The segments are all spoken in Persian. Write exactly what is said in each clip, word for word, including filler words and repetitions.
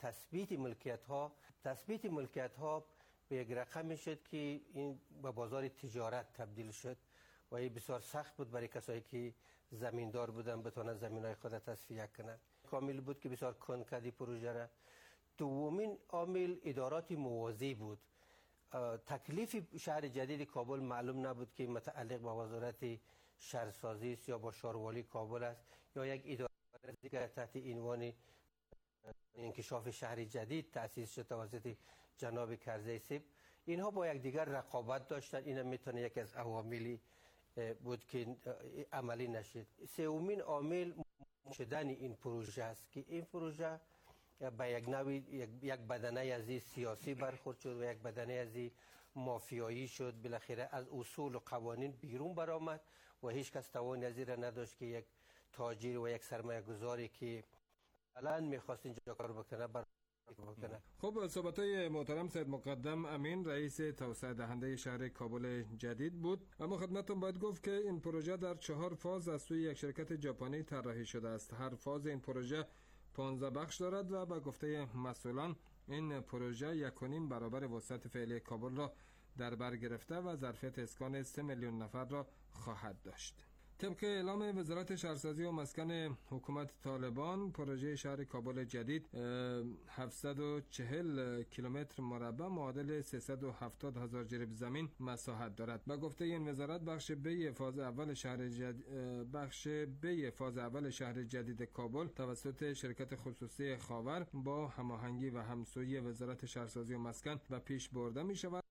تثبیت ملکیت ها تثبیت ملکیت ها به یک رقمی شد که این به بازار تجارت تبدیل شد و این بسیار سخت بود برای کسایی که زمیندار بودن بتونن زمینای خود تصفیه کنند. کامل بود که بسیار کند کردی پروژه را. دومین عامل ادارات موازی بود. تکلیف شهر جدید کابل معلوم نبود که متعلق به وزارت شهرسازی است یا با شاروالی کابل است یا یک اداره دیگر تحت عنوان انکشاف شهر جدید تأسیس شد توسط جناب کرزی سیب. اینها با یک دیگر رقابت داشتن. این میتونه یک از عواملی بود که عملی نشد. سومین عامل شدن این پروژه است که این پروژه به یک نوعی یک بدنه از سیاسی برخورد شد و یک بدنه از مافیایی شد. بالاخره از اصول و قوانین بیرون برآمد و هیچ کس توان از این را نداشت که یک تاجر و یک سرمایه گذاری که الان میخواست اینجا کار بکنه بر بکنه. خب صحبت‌های محترم سید مقدم امین رئیس توسعه دهنده شهر کابل جدید بود. اما خدمتتون باید گفت که این پروژه در چهار فاز از سوی یک شرکت ژاپنی طراحی شده است. هر فاز این پروژه پانزده بخش دارد و به گفته مسئولان این پروژه یک و نیم برابر وسعت فعلی کابل را در بر گرفته و ظرفیت اسکان سه میلیون نفر را خواهد داشت. طبق اعلام وزارت شهرسازی و مسکن حکومت طالبان پروژه شهر کابل جدید هفتصد و چهل کیلومتر مربع معادل سیصد و هفتاد هزار جریب زمین مساحت دارد. به گفته این وزارت بخش بی فاز اول شهر جدید بخش بی فاز اول شهر جدید کابل توسط شرکت خصوصی خاور با هماهنگی و همسویی وزارت شهرسازی و مسکن به پیش برده می شود.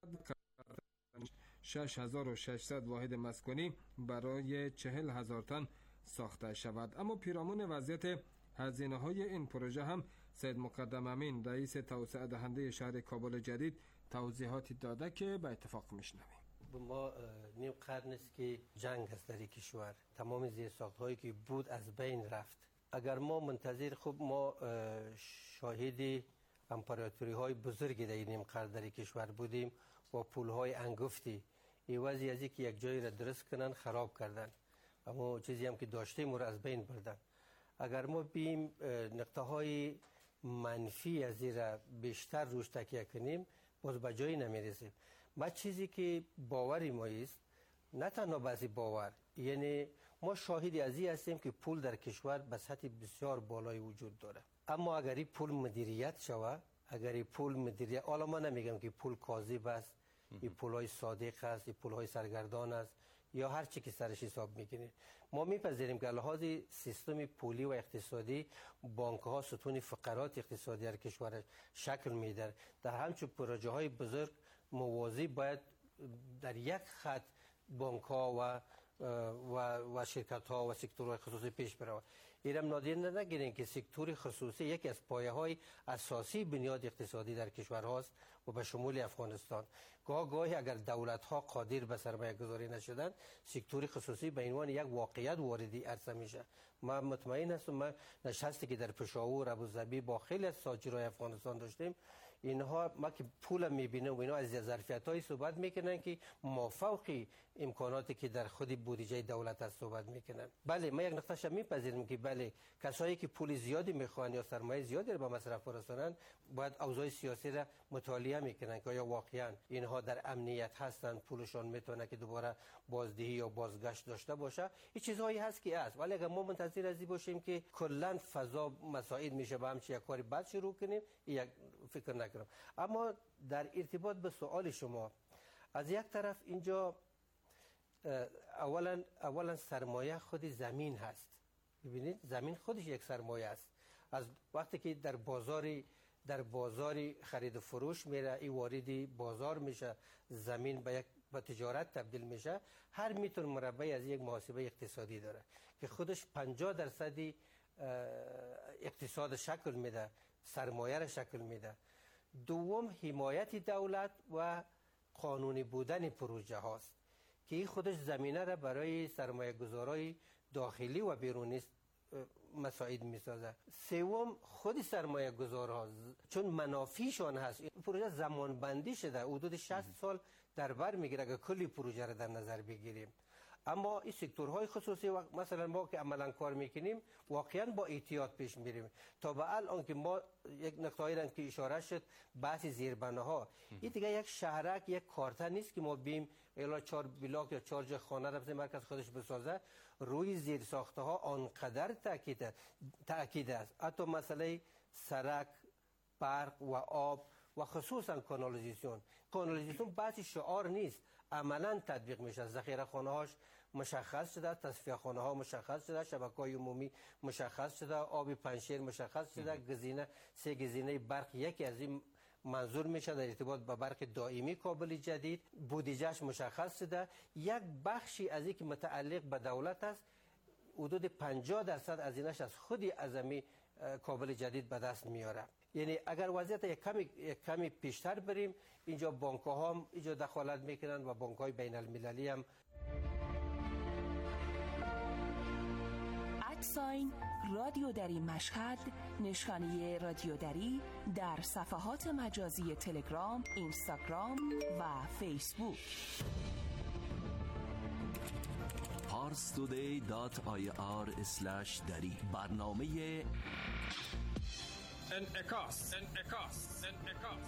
شش هزار و ششصد واحد مسکونی برای چهل هزار تن ساخته شود. اما پیرامون وضعیت هزینه های این پروژه هم سید مقدم امین رئیس توسعه دهنده شهر کابل جدید توضیحاتی داده که به اتفاق میشنویم. ما نیم قرن است که جنگ است در کشور. تمام زیرساخت هایی که بود از بین رفت. اگر ما منتظر خوب ما شاهد امپراتوری های بزرگی در نیم قرن در کشور بودیم با پول های انگفتی ایوازی از که یک جایی را درست کنن خراب کردن. اما چیزی هم که داشتیم رو از بین بردن. اگر ما بیم نقطه های منفی از این را بیشتر روش تکیه کنیم باز به جایی نمیرسیم. ما چیزی که باوری ما است نه تنها بعضی باور، یعنی ما شاهدی از این هستیم که پول در کشور به سطح بسیار بالای وجود داره. اما اگر این پول مدیریت شود، اگر این پول مدیریت، حالا ما نمیگم که پول کاذب است، این پولای صادق است، این پولای سرگردان است یا هر چی که سرش حساب میکنید. ما میپذیریم که لحاظ سیستم پولی و اقتصادی بانک ها ستون فقرات اقتصادی در کشور شکل میده. در همچون پروژه های بزرگ موازی باید در یک خط بانک ها و و و شرکت ها و سکتورهای خصوصی پیش برود. اینم نادیده نگیرین که سکتور خصوصی یکی از پایه های اساسی بنیاد اقتصادی در کشور هاست و به شمول افغانستان. گاه گاهی اگر دولت ها قادر به سرمایه گذاری نشدن، سکتور خصوصی به عنوان یک واقعیت واردی عرصه میشه. من مطمئن هستم من نشستی که در پشاور، ابوظبی با خیلی از تاجرای افغانستان داشتیم، اینها ما که پول میبینیم و اینا از ظرفیت های صحبت میکنن که مافوق امکاناتی که در خود بودجه دولت از صحبت میکنن. بله ما یک نقطه میپذیریم که بله کسایی که پول زیادی میخوان یا سرمایه زیادی رو به مصرف برسونن باید اوضاع سیاسی را مطالعه میکنن که آیا واقعا اینها در امنیت هستن، پولشون میتونه که دوباره بازدهی یا بازگشت داشته باشه. این چیزهایی هست که است. ولی اگر ما منتظر از این باشیم که کلا فضا مساعد میشه به همچین یک کاری بد شروع کنیم، یک فکر نکنم. اما در ارتباط به سوال شما، از یک طرف اینجا اولا اولا سرمایه خود زمین هست. ببینید زمین خودش یک سرمایه است. از وقتی که در بازاری در بازاری خرید و فروش میره، این واردی بازار میشه، زمین به یک به تجارت تبدیل میشه، هر متر مربعی از یک محاسبه اقتصادی داره که خودش پنجاه درصدی اقتصاد شکل میده، سرمایه را شکل میده. دوم حمایت دولت و قانونی بودن پروژه هاست که این خودش زمینه را برای سرمایه گذارای داخلی و بیرونی مساعد میسازه. سوم خود سرمایه گذارها چون منافعشان هست، این پروژه زمان بندی شده، حدود شصت سال در بر میگیره اگر کلی پروژه را در نظر بگیریم. اما این سکتورهای خصوصی و مثلا ما که عملا کار میکنیم واقعا با احتیاط پیش میریم. تا به الان که ما یک نقطه‌ای را که اشاره شد بحث زیربناها، این دیگه یک شهرک یک کارته نیست که ما بیم الا چهار بلاک یا چهار جای خانه را بزنیم مرکز خودش بسازه. روی زیر ساخته ها آنقدر تاکید تاکید است، حتی مسئله سرک، برق و آب و خصوصا کانالیزاسیون. کانالیزاسیون بحث شعار نیست، عملا تطبیق میشه. ذخیره خانه هاش مشخص شده، تصفیه خانه ها مشخص شده، شبکه‌های عمومی مشخص شده، آب پنشیر مشخص شده، گزینه سه گزینه برق یکی از این منظور میشه در ارتباط با برق دائمی کابل جدید، بودجهش مشخص شده. یک بخشی از این که متعلق به دولت است، حدود پنجاه درصد از اینش از خودی اعظمی کابل جدید به دست میاره. یعنی اگر وضعیت یک کمی یک کمی پیشتر بریم، اینجا بانک ها هم اینجا دخالت میکنن و بانک های بین المللی هم. ادساین رادیو دری مشهد، نشانی رادیو دری در صفحات مجازی تلگرام، اینستاگرام و فیسبوک. پارس تودی دات آی آر اسلش دری برنامه انعکاس انعکاس انعکاس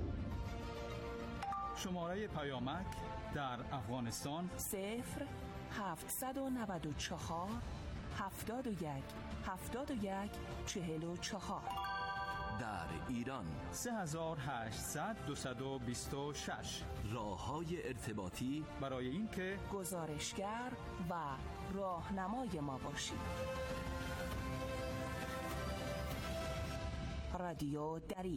شماره پیامک در افغانستان صفر هفتصد و نود و چهار هفتاد و یک هفتاد و یک چهل و چهار. در ایران سه هزار و هشتصد دویست و بیست و شش. راه‌های ارتباطی برای اینکه گزارشگر و راهنمای ما باشید. رادیو دری.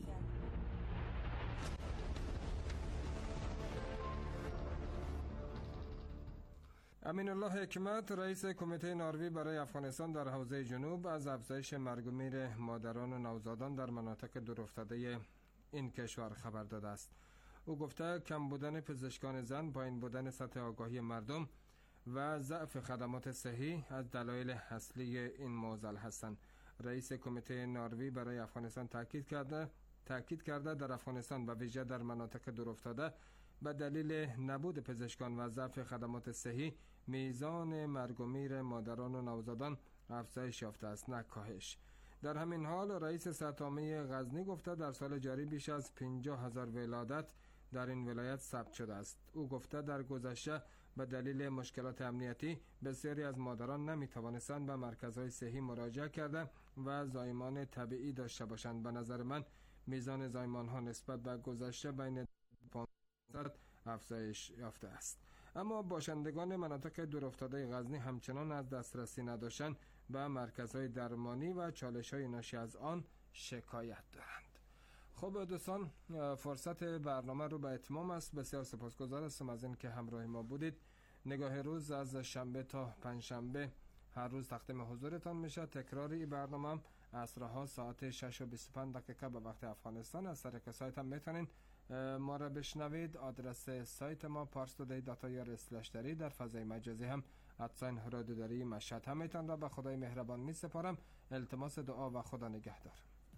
امین الله حکمت رئیس کمیته ناروی برای افغانستان در حوزه جنوب از افزایش مرگ و میر مادران و نوزادان در مناطق دورافتاده این کشور خبر داده است. او گفته کم بودن پزشکان زن، پایین بودن سطح آگاهی مردم و ضعف خدمات صحی از دلایل اصلی این معضل هستند. رئیس کمیته ناروی برای افغانستان تاکید کرده تاکید کرده در افغانستان و ویژه در مناطق دورافتاده به دلیل نبود پزشکان و ضعف خدمات صحی میزان مرگ و میر مادران و نوزادان افزایش یافته است نه کاهش. در همین حال رئیس صحت عامه غزنی گفته در سال جاری بیش از پنجاه هزار ولادت در این ولایت ثبت شده است. او گفته در گذشته به دلیل مشکلات امنیتی بسیاری از مادران نمیتوانستند به مرکزهای صحی مراجعه کرده و زایمان طبیعی داشته باشند. به نظر من میزان زایمان ها نسبت به گذشته بین پانصد افزایش یافته است. اما باشندگان مناطق دورافتاده غزنی همچنان از دسترسی نداشتن به مرکزهای درمانی و چالش‌های ناشی از آن شکایت دارند. خب دوستان، فرصت برنامه رو به اتمام است. بسیار سپاسگزار هستم از این که همراه ما بودید. نگاه روز از شنبه تا پنجشنبه هر روز تقدیم حضورتان میشه. تکرار این برنامه هم عصرها ساعت شش و بیست و پنج دقیقه به وقت افغانستان از طریق سایت هم میتونین ما را بشنوید. آدرس سایت ما پارس تودی دات آی آر اسلش دری. در فضای مجازی هم ادساین رادیو دری مشهد هم میتون را به خدای مهربان می سپارم. التماس دعا و خدا نگهدار.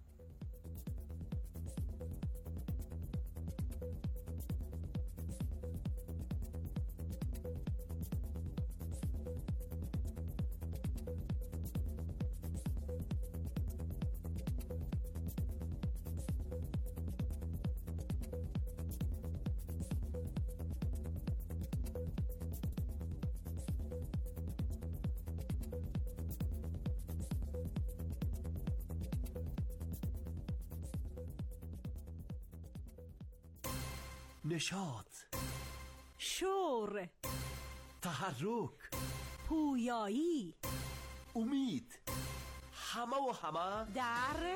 نشاط، شور، تحرک، پویایی، امید، همه و همه در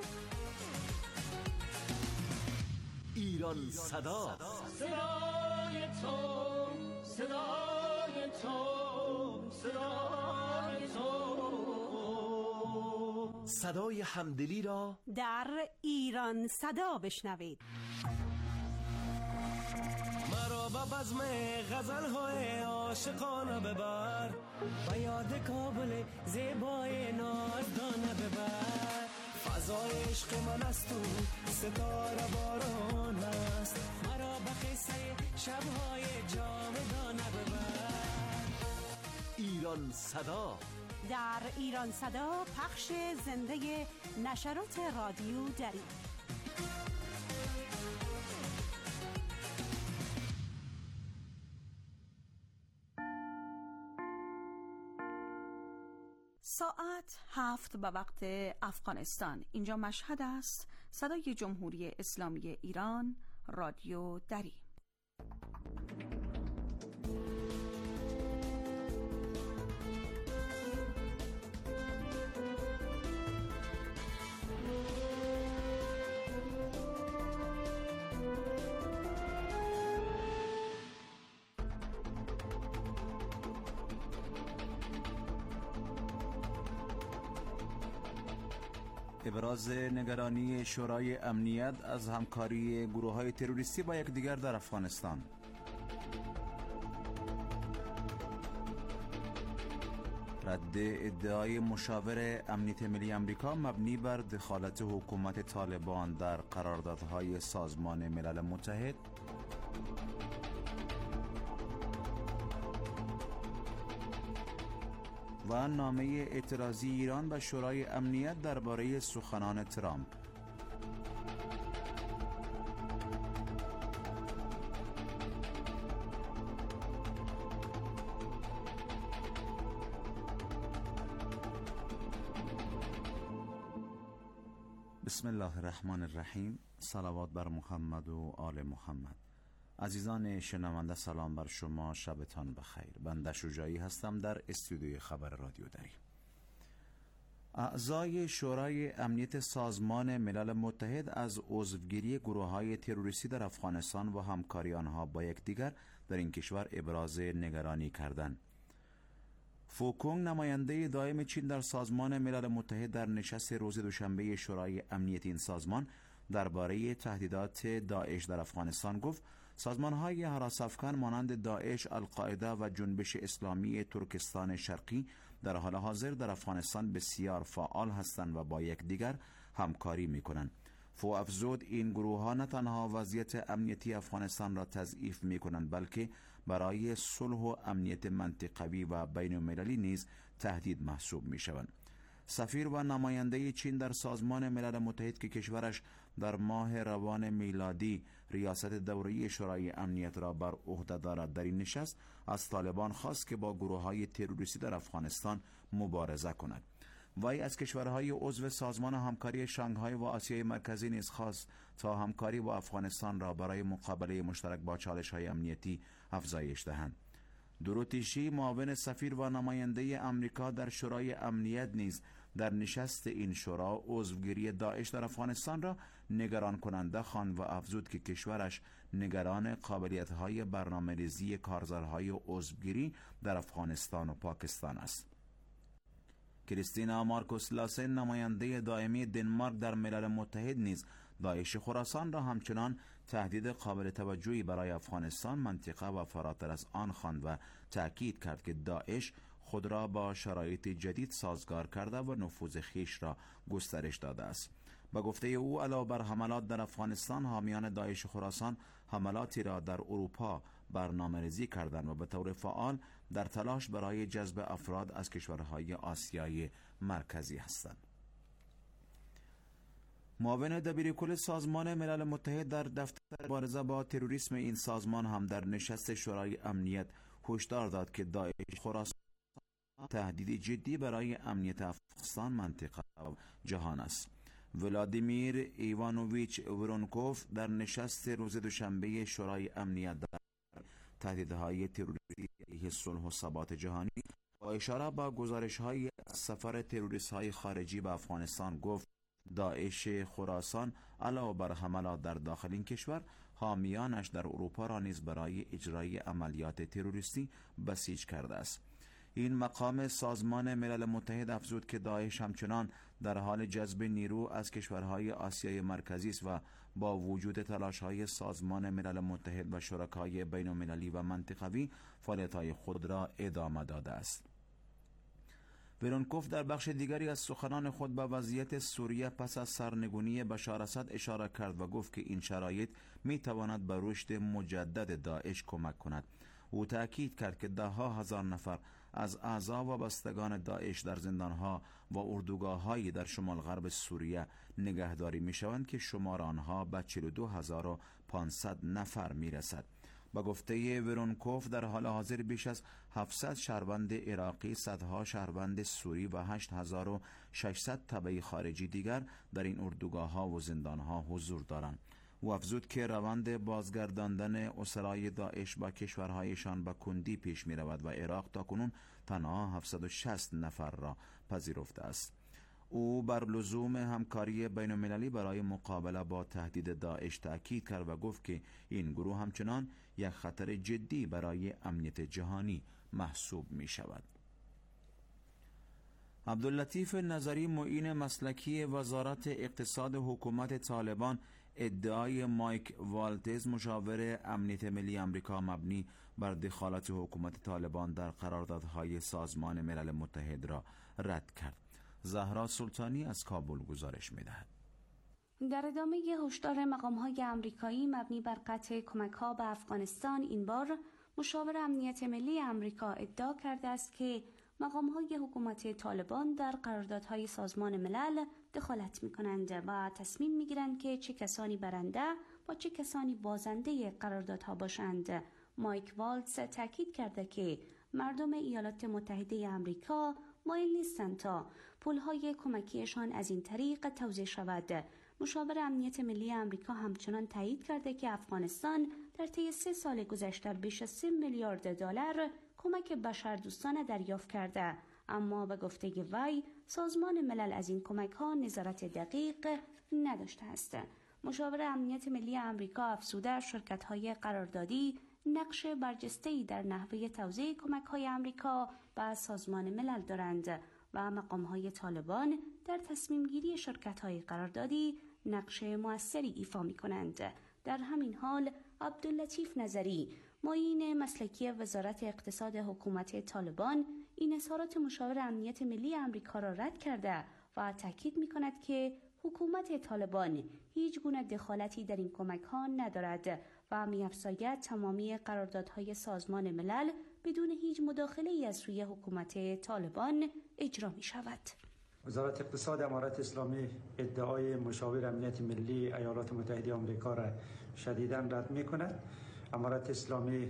ایران صدا. صدای تو، صدای تو، صدای تو، صدای همدلی را در ایران صدا بشنوید. مرا به بزم غزل های عاشقانه ببر، و یاد کابل زیبای نازدانه ببر. فضای عشق من است و ستاره باران است، مرا به قصه شبهای جاودانه ببر. ایران صدا. در ایران صدا پخش زنده نشرات رادیو دری. ساعت هفت به وقت افغانستان. اینجا مشهد است. صدای جمهوری اسلامی ایران، رادیو دری. ابراز نگرانی شورای امنیت از همکاری گروه‌های تروریستی با یکدیگر در افغانستان. رد ادعای مشاور امنیت ملی آمریکا مبنی بر دخالت حکومت طالبان در قراردادهای سازمان ملل متحد. و نامه اعتراضی ایران به شورای امنیت درباره سخنان ترامپ. بسم الله الرحمن الرحیم. صلوات بر محمد و آل محمد. عزیزان شنونده، سلام بر شما، شبتان بخیر. بنده شجاعی هستم در استودیوی خبر رادیو دری. اعضای شورای امنیت سازمان ملل متحد از عضوگیری گروه‌های تروریستی در افغانستان و همکاری آنها با یکدیگر در این کشور ابراز نگرانی کردند. فوکونگ، نماینده دائم چین در سازمان ملل متحد، در نشست روز دوشنبه شورای امنیت این سازمان درباره تهدیدات داعش در افغانستان گفت سازمان‌های هراس‌افکن مانند داعش، القاعده و جنبش اسلامی ترکستان شرقی در حال حاضر در افغانستان بسیار فعال هستند و با یکدیگر همکاری می‌کنند. فو افزود این گروه‌ها نه تنها وضعیت امنیتی افغانستان را تضعیف می‌کنند بلکه برای صلح و امنیت منطقوی و بین‌المللی نیز تهدید محسوب می‌شوند. سفیر و نماینده چین در سازمان ملل متحد که کشورش در ماه روان میلادی ریاست دوره‌ای شورای امنیت را بر عهده دارد، در این نشست از طالبان خواست که با گروه‌های تروریستی در افغانستان مبارزه کند. وی از کشورهای عضو سازمان همکاری شانگهای و آسیای مرکزی نیز خواست تا همکاری با افغانستان را برای مقابله مشترک با چالش‌های امنیتی افزایش دهند. دروتیشی، معاون سفیر و نماینده امریکا در شورای امنیت نیز در نشست این شورا عضوگیری داعش در افغانستان را نگران کننده خواند و افزود که کشورش نگران قابلیت‌های برنامه‌ریزی کارزارهای عضوگیری در افغانستان و پاکستان است. کریستینا مارکوس لاسن، نماینده دائمی دنمارک در ملل متحد نیز داعش خراسان را همچنان تهدید قابل توجهی برای افغانستان، منطقه و فراتر از آن خواند و تأکید کرد که داعش خود را با شرایط جدید سازگار کرده و نفوذ خویش را گسترش داده است. با گفته او علاوه بر حملات در افغانستان، حامیان داعش خراسان حملاتی را در اروپا برنامه‌ریزی کردند و به طور فعال در تلاش برای جذب افراد از کشورهای آسیای مرکزی هستند. معاون دبیرکل سازمان ملل متحد در دفتر مبارزه با تروریسم این سازمان هم در نشست شورای امنیت هشدار داد که داعش خراسان تهدیدی جدی برای امنیت افغانستان، منطقه و جهان است. ولادیمیر ایوانوویچ ورونکوف در نشست روز دوشنبه شورای امنیت در تهدیدهای تروریستی علیه صلح و ثبات جهانی با اشاره به گزارش‌های از سفر تروریست‌های خارجی به افغانستان گفت داعش خراسان علاوه بر حملات در داخل این کشور، حامیانش در اروپا را نیز برای اجرای عملیات تروریستی بسیج کرده است. این مقام سازمان ملل متحد افزود که داعش همچنان در حال جذب نیرو از کشورهای آسیای مرکزی است و با وجود تلاش‌های سازمان ملل متحد و شرکای بین‌المللی و منطقوی فعالیت‌های خود را ادامه داده است. ورونکوف در بخش دیگری از سخنان خود به وضعیت سوریه پس از سرنگونی بشار اسد اشاره کرد و گفت که این شرایط می تواند به رشد مجدد داعش کمک کند. او تأکید کرد که ده ها هزار نفر از اعضا و بستگان داعش در زندانها و اردوگاه‌هایی در شمال غرب سوریه نگهداری می‌شوند که شمار آنها به چهل و دو هزار و پانصد نفر می‌رسد. با گفته ورونکوف در حال حاضر بیش از هفتصد شهروند عراقی، صدها شهروند سوری و هشت هزار و ششصد تبعی خارجی دیگر در این اردوگاه‌ها و زندان‌ها حضور دارند. او افزود که روند بازگرداندن اسرای داعش با کشورهایشان به کندی پیش می رود و عراق تاکنون تنها هفتصد و شصت نفر را پذیرفته است. او بر لزوم همکاری بین المللی برای مقابله با تهدید داعش تأکید کرد و گفت که این گروه همچنان یک خطر جدی برای امنیت جهانی محسوب می شود. عبداللطیف نظری، معین مسلکی وزارت اقتصاد حکومت طالبان، ادعای مایک والتز مشاور امنیت ملی آمریکا مبنی بر دخالت حکومت طالبان در قراردادهای سازمان ملل متحد را رد کرد. زهرا سلطانی از کابل گزارش می‌دهد. در ادامه هشدار مقام‌های آمریکایی مبنی بر قطع کمک‌ها به افغانستان، این بار مشاور امنیت ملی آمریکا ادعا کرده است که مقام‌های حکومت طالبان در قراردادهای سازمان ملل دخالت می‌کنند و تصمیم می‌گیرند که چه کسانی برنده و چه کسانی بازنده قراردادها باشند. مایک والتز تاکید کرده که مردم ایالات متحده آمریکا مایل نیستند تا پول‌های کمکیشان از این طریق توزیع شود. مشاور امنیت ملی آمریکا همچنان تایید کرده که افغانستان در طی سه سال گذشته بیش از سه میلیارد دلار کمک بشردوستانه دریافت کرده، اما به گفته وی سازمان ملل از این کمک‌ها نظارت دقیق نداشته است. مشاور امنیت ملی آمریکا افزوده شرکت‌های قراردادی نقش برجسته‌ای در نحوه توزیع کمک‌های آمریکا به سازمان ملل دارند و مقام‌های طالبان در تصمیم‌گیری شرکت‌های قراردادی نقش مؤثری ایفا می‌کنند. در همین حال عبداللطیف نظری، معین مسلکی وزارت اقتصاد حکومت طالبان، این اظهارات مشاور امنیت ملی آمریکا را رد کرده و تاکید می‌کند که حکومت طالبان هیچ گونه دخالتی در این کمک‌ها ندارد و می‌افزاید تمامی قراردادهای سازمان ملل بدون هیچ مداخله‌ای از سوی حکومت طالبان اجرا می‌شود. وزارت اقتصاد امارت اسلامی ادعای مشاور امنیت ملی ایالات متحده آمریکا را شدیداً رد می‌کند. امارت اسلامی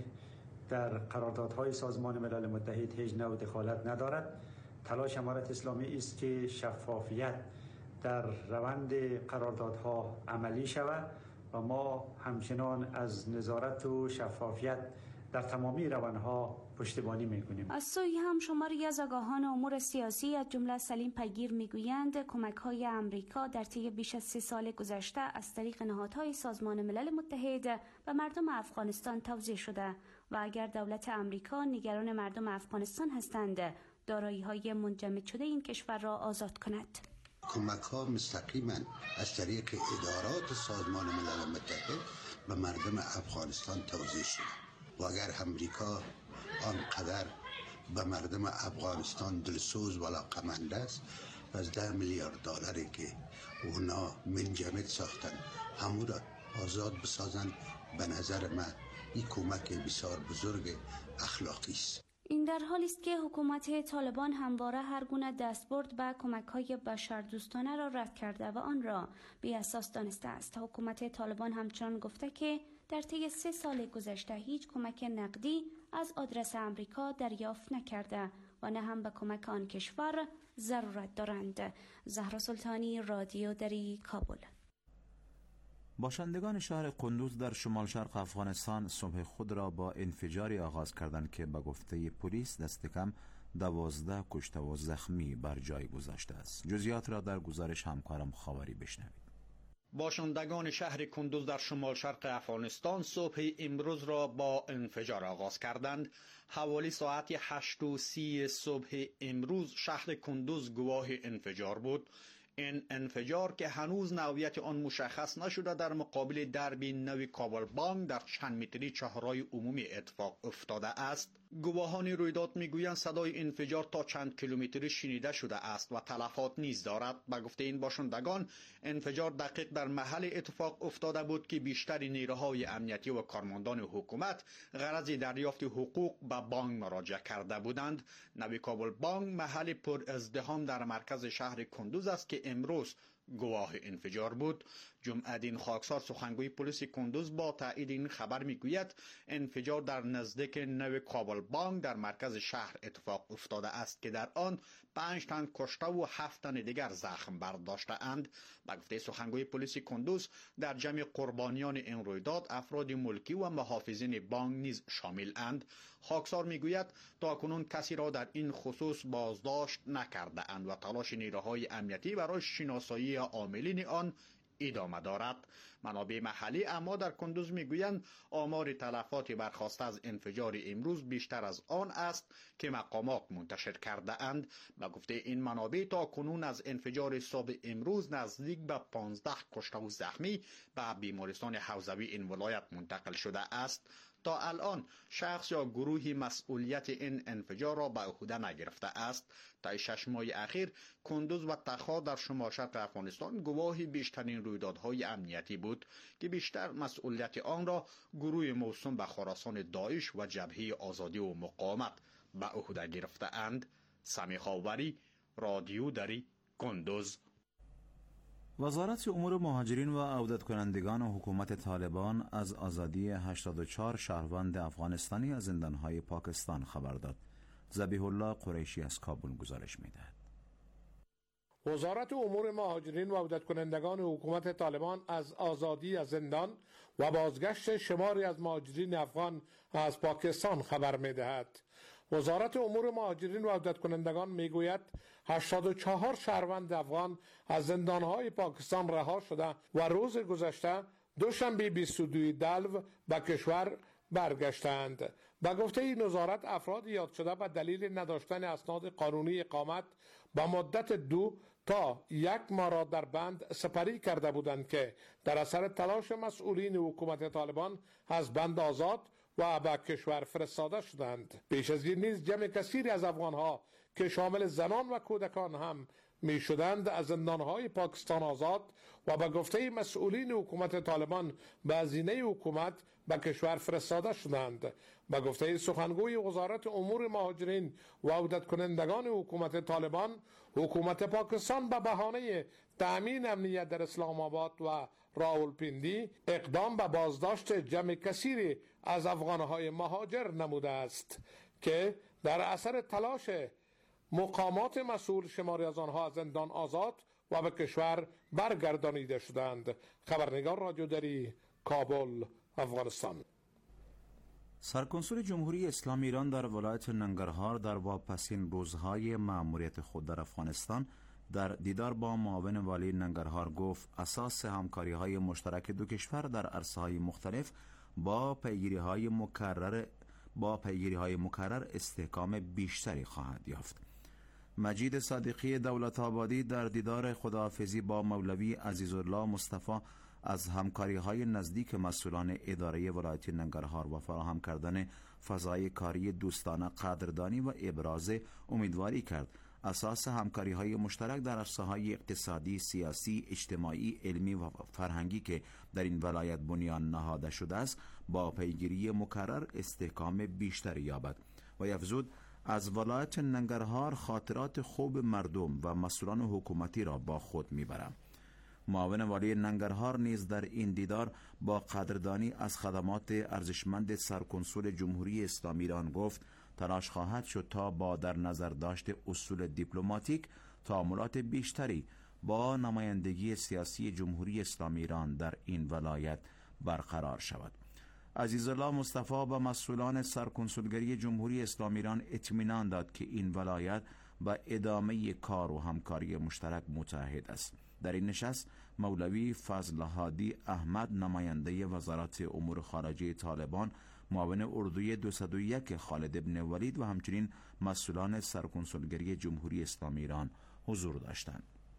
در قراردادهای سازمان ملل متحد هیچ نوع دخالت ندارد. تلاش امارت اسلامی است که شفافیت در روند قراردادها عملی شود و ما همچنان از نظارت و شفافیت در تمامی روندها پشتیبانی می‌کنیم. از سوی هم شماری از آگاهان امور سیاسی از جمله سلیم پیگیر می‌گویند کمک‌های آمریکا در طی بیش از سه سال گذشته از طریق نهادهای سازمان ملل متحد به مردم افغانستان توزیع شده و اگر دولت آمریکا نگران مردم افغانستان هستند، دارایی‌های منجمد شده این کشور را آزاد کند. کمک‌ها مستقیما از طریق ادارات سازمان ملل متحد به مردم افغانستان توزیع شده و اگر امریکا آنقدر به مردم افغانستان دلسوز و علاقه‌مند است، پس ده میلیارد دلاری که اونا منجمد ساختن همون را آزاد بسازن، به نظر من این کمک بسیار بزرگ اخلاقی است. این در حالی است که حکومت طالبان همواره هر گونه دستبرد به کمک‌های بشردوستانه را رد کرده و آن را بی اساس دانسته است. حکومت طالبان همچنان گفته که در طی سه سال گذشته هیچ کمک نقدی از آدرس آمریکا دریافت نکرده و نه هم به کمک آن کشور ضرورت دارند. زهرا سلطانی، رادیو دری، کابل. باشندگان شهر قندوز در شمال شرق افغانستان صبح خود را با انفجاری آغاز کردند که به گفته پلیس دست کم دوازده کشته و زخمی بر جای گذاشته است. جزئیات را در گزارش همکارم خاوری بشنوید. باشندگان شهر کندوز در شمال شرق افغانستان صبح امروز را با انفجار آغاز کردند. حوالی ساعت هشت و سی صبح امروز شهر کندوز گواه انفجار بود. این انفجار که هنوز نوعیت آن مشخص نشده در مقابل درب نو کابل بانک در چند متری چهارراه عمومی اتفاق افتاده است. گواهان رویداد میگویند صدای انفجار تا چند کیلومتری شنیده شده است و تلفات نیز دارد. به گفته این باشندگان انفجار دقیق در محل اتفاق افتاده بود که بیشتر نیروهای امنیتی و کارمندان حکومت غرض دریافت حقوق به بانک مراجعه کرده بودند. نوی کابل بانک محل پر ازدحام در مرکز شهر کندوز است که امروز گواه انفجار بود. جمعه‌دین خاکسار سخنگوی پلیس کندوز با تایید این خبر میگوید انفجار در نزدیک نوی کابل بانک در مرکز شهر اتفاق افتاده است که در آن پنج تن کشته و هفت تن دیگر زخم برداشته اند. به گفته سخنگوی پلیس کندوز در جمع قربانیان این رویداد افراد ملکی و محافظین بانک نیز شامل اند. خاکسار میگوید تاکنون کسی را در این خصوص بازداشت نکرده اند و تلاش نیروهای امنیتی برای شناسایی عاملین آن ادامه دارد. منابع محلی اما در کندوز میگویند آمار تلفات برخاسته از انفجار امروز بیشتر از آن است که مقامات منتشر کرده اند. با گفته این منابع تا کنون از انفجار صبح امروز نزدیک به پانزده کشته و زخمی به بیمارستان حوزوی این ولایت منتقل شده است. تا الان شخص یا گروهی مسئولیت این انفجار را به عهده نگرفته است. تا شش ماه اخیر کندوز و تخار در شمال شرق افغانستان گواهی بیشترین رویدادهای امنیتی بود که بیشتر مسئولیت آن را گروه موسوم به خراسان داعش و جبهه آزادی و مقاومت به عهده گرفته اند. سمی خاوری، رادیو دری، کندوز. وزارت امور مهاجرین و عودت کنندگان و حکومت طالبان از آزادی هشتاد و چهار شهروند افغانستانی از زندانهای پاکستان خبر داد. ذبیح الله قریشی از کابل گزارش می‌دهد. وزارت امور مهاجرین و عودت کنندگان حکومت طالبان از آزادی از زندان و بازگشت شماری از مهاجرین افغان از پاکستان خبر می‌دهد. وزارت امور مهاجرین و عودت کنندگان میگوید هشتاد و چهار شهروند افغان از زندانهای پاکستان رها شده و روز گذشته دوشنبه بیست و دو دلو به کشور برگشتند. به گفته این وزارت افراد یاد شده به دلیل نداشتن اسناد قانونی اقامت با مدت دو تا یک ماه را در بند سپری کرده بودند که در اثر تلاش مسئولین حکومت طالبان از بند آزاد و به کشور فرستاده شدند. پیش از این نیز جمع کثیری از افغانها که شامل زنان و کودکان هم می شدند از زندانهای پاکستان آزاد و به گفته مسئولین حکومت طالبان به هزینه حکومت به کشور فرستاده شدند. به گفته سخنگوی وزارت امور مهاجرین و عودت کنندگان حکومت طالبان، حکومت پاکستان به بهانه تأمین امنیت در اسلام آباد و راولپیندی اقدام به بازداشت جمع کثیری از افغانهای مهاجر نموده است که در اثر تلاش مقامات مسئول شماری از آنها از زندان آزاد و به کشور برگردانیده شدند. خبرنگار رادیو دری، کابل، افغانستان. سرکنسول جمهوری اسلامی ایران در ولایت ننگرهار در واپسین روزهای مأموریت خود در افغانستان در دیدار با معاون والی ننگرهار گفت اساس همکاری‌های مشترک دو کشور در عرصه‌های مختلف با پیگیری‌های مکرر با پیگیری‌های مکرر استحکام بیشتری خواهد یافت. مجید صادقی دولت آبادی در دیدار خداحافظی با مولوی عزیزالله مصطفی از همکاری‌های نزدیک مسئولان اداره ولایت ننگرهار و فراهم کردن فضای کاری دوستانه قدردانی و ابراز امیدواری کرد اساس همکاری‌های مشترک در عرصه‌های اقتصادی، سیاسی، اجتماعی، علمی و فرهنگی که در این ولایت بنیان نهاده شده است با پیگیری مکرر استحکام بیشتری یابد و افزود از ولایت ننگرهار خاطرات خوب مردم و مسئولان حکومتی را با خود میبرم. معاون والی ننگرهار نیز در این دیدار با قدردانی از خدمات ارزشمند سرکنسول جمهوری اسلامی ایران گفت تلاش خواهد شد تا با در نظر داشت اصول دیپلماتیک تعاملات بیشتری با نمایندگی سیاسی جمهوری اسلامی ایران در این ولایت برقرار شود. عزیزالله مصطفی به مسئولان سرکنسولگری جمهوری اسلامی ایران اطمینان داد که این ولایت با ادامه کار و همکاری مشترک متعهد است. در این نشست مولوی فضل هادی احمد نماینده وزارت امور خارجه طالبان، معاون اردوی دویست و یک خالد ابن ولید و همچنین مسئولان سرکنسولگری جمهوری اسلامی ایران حضور داشتند.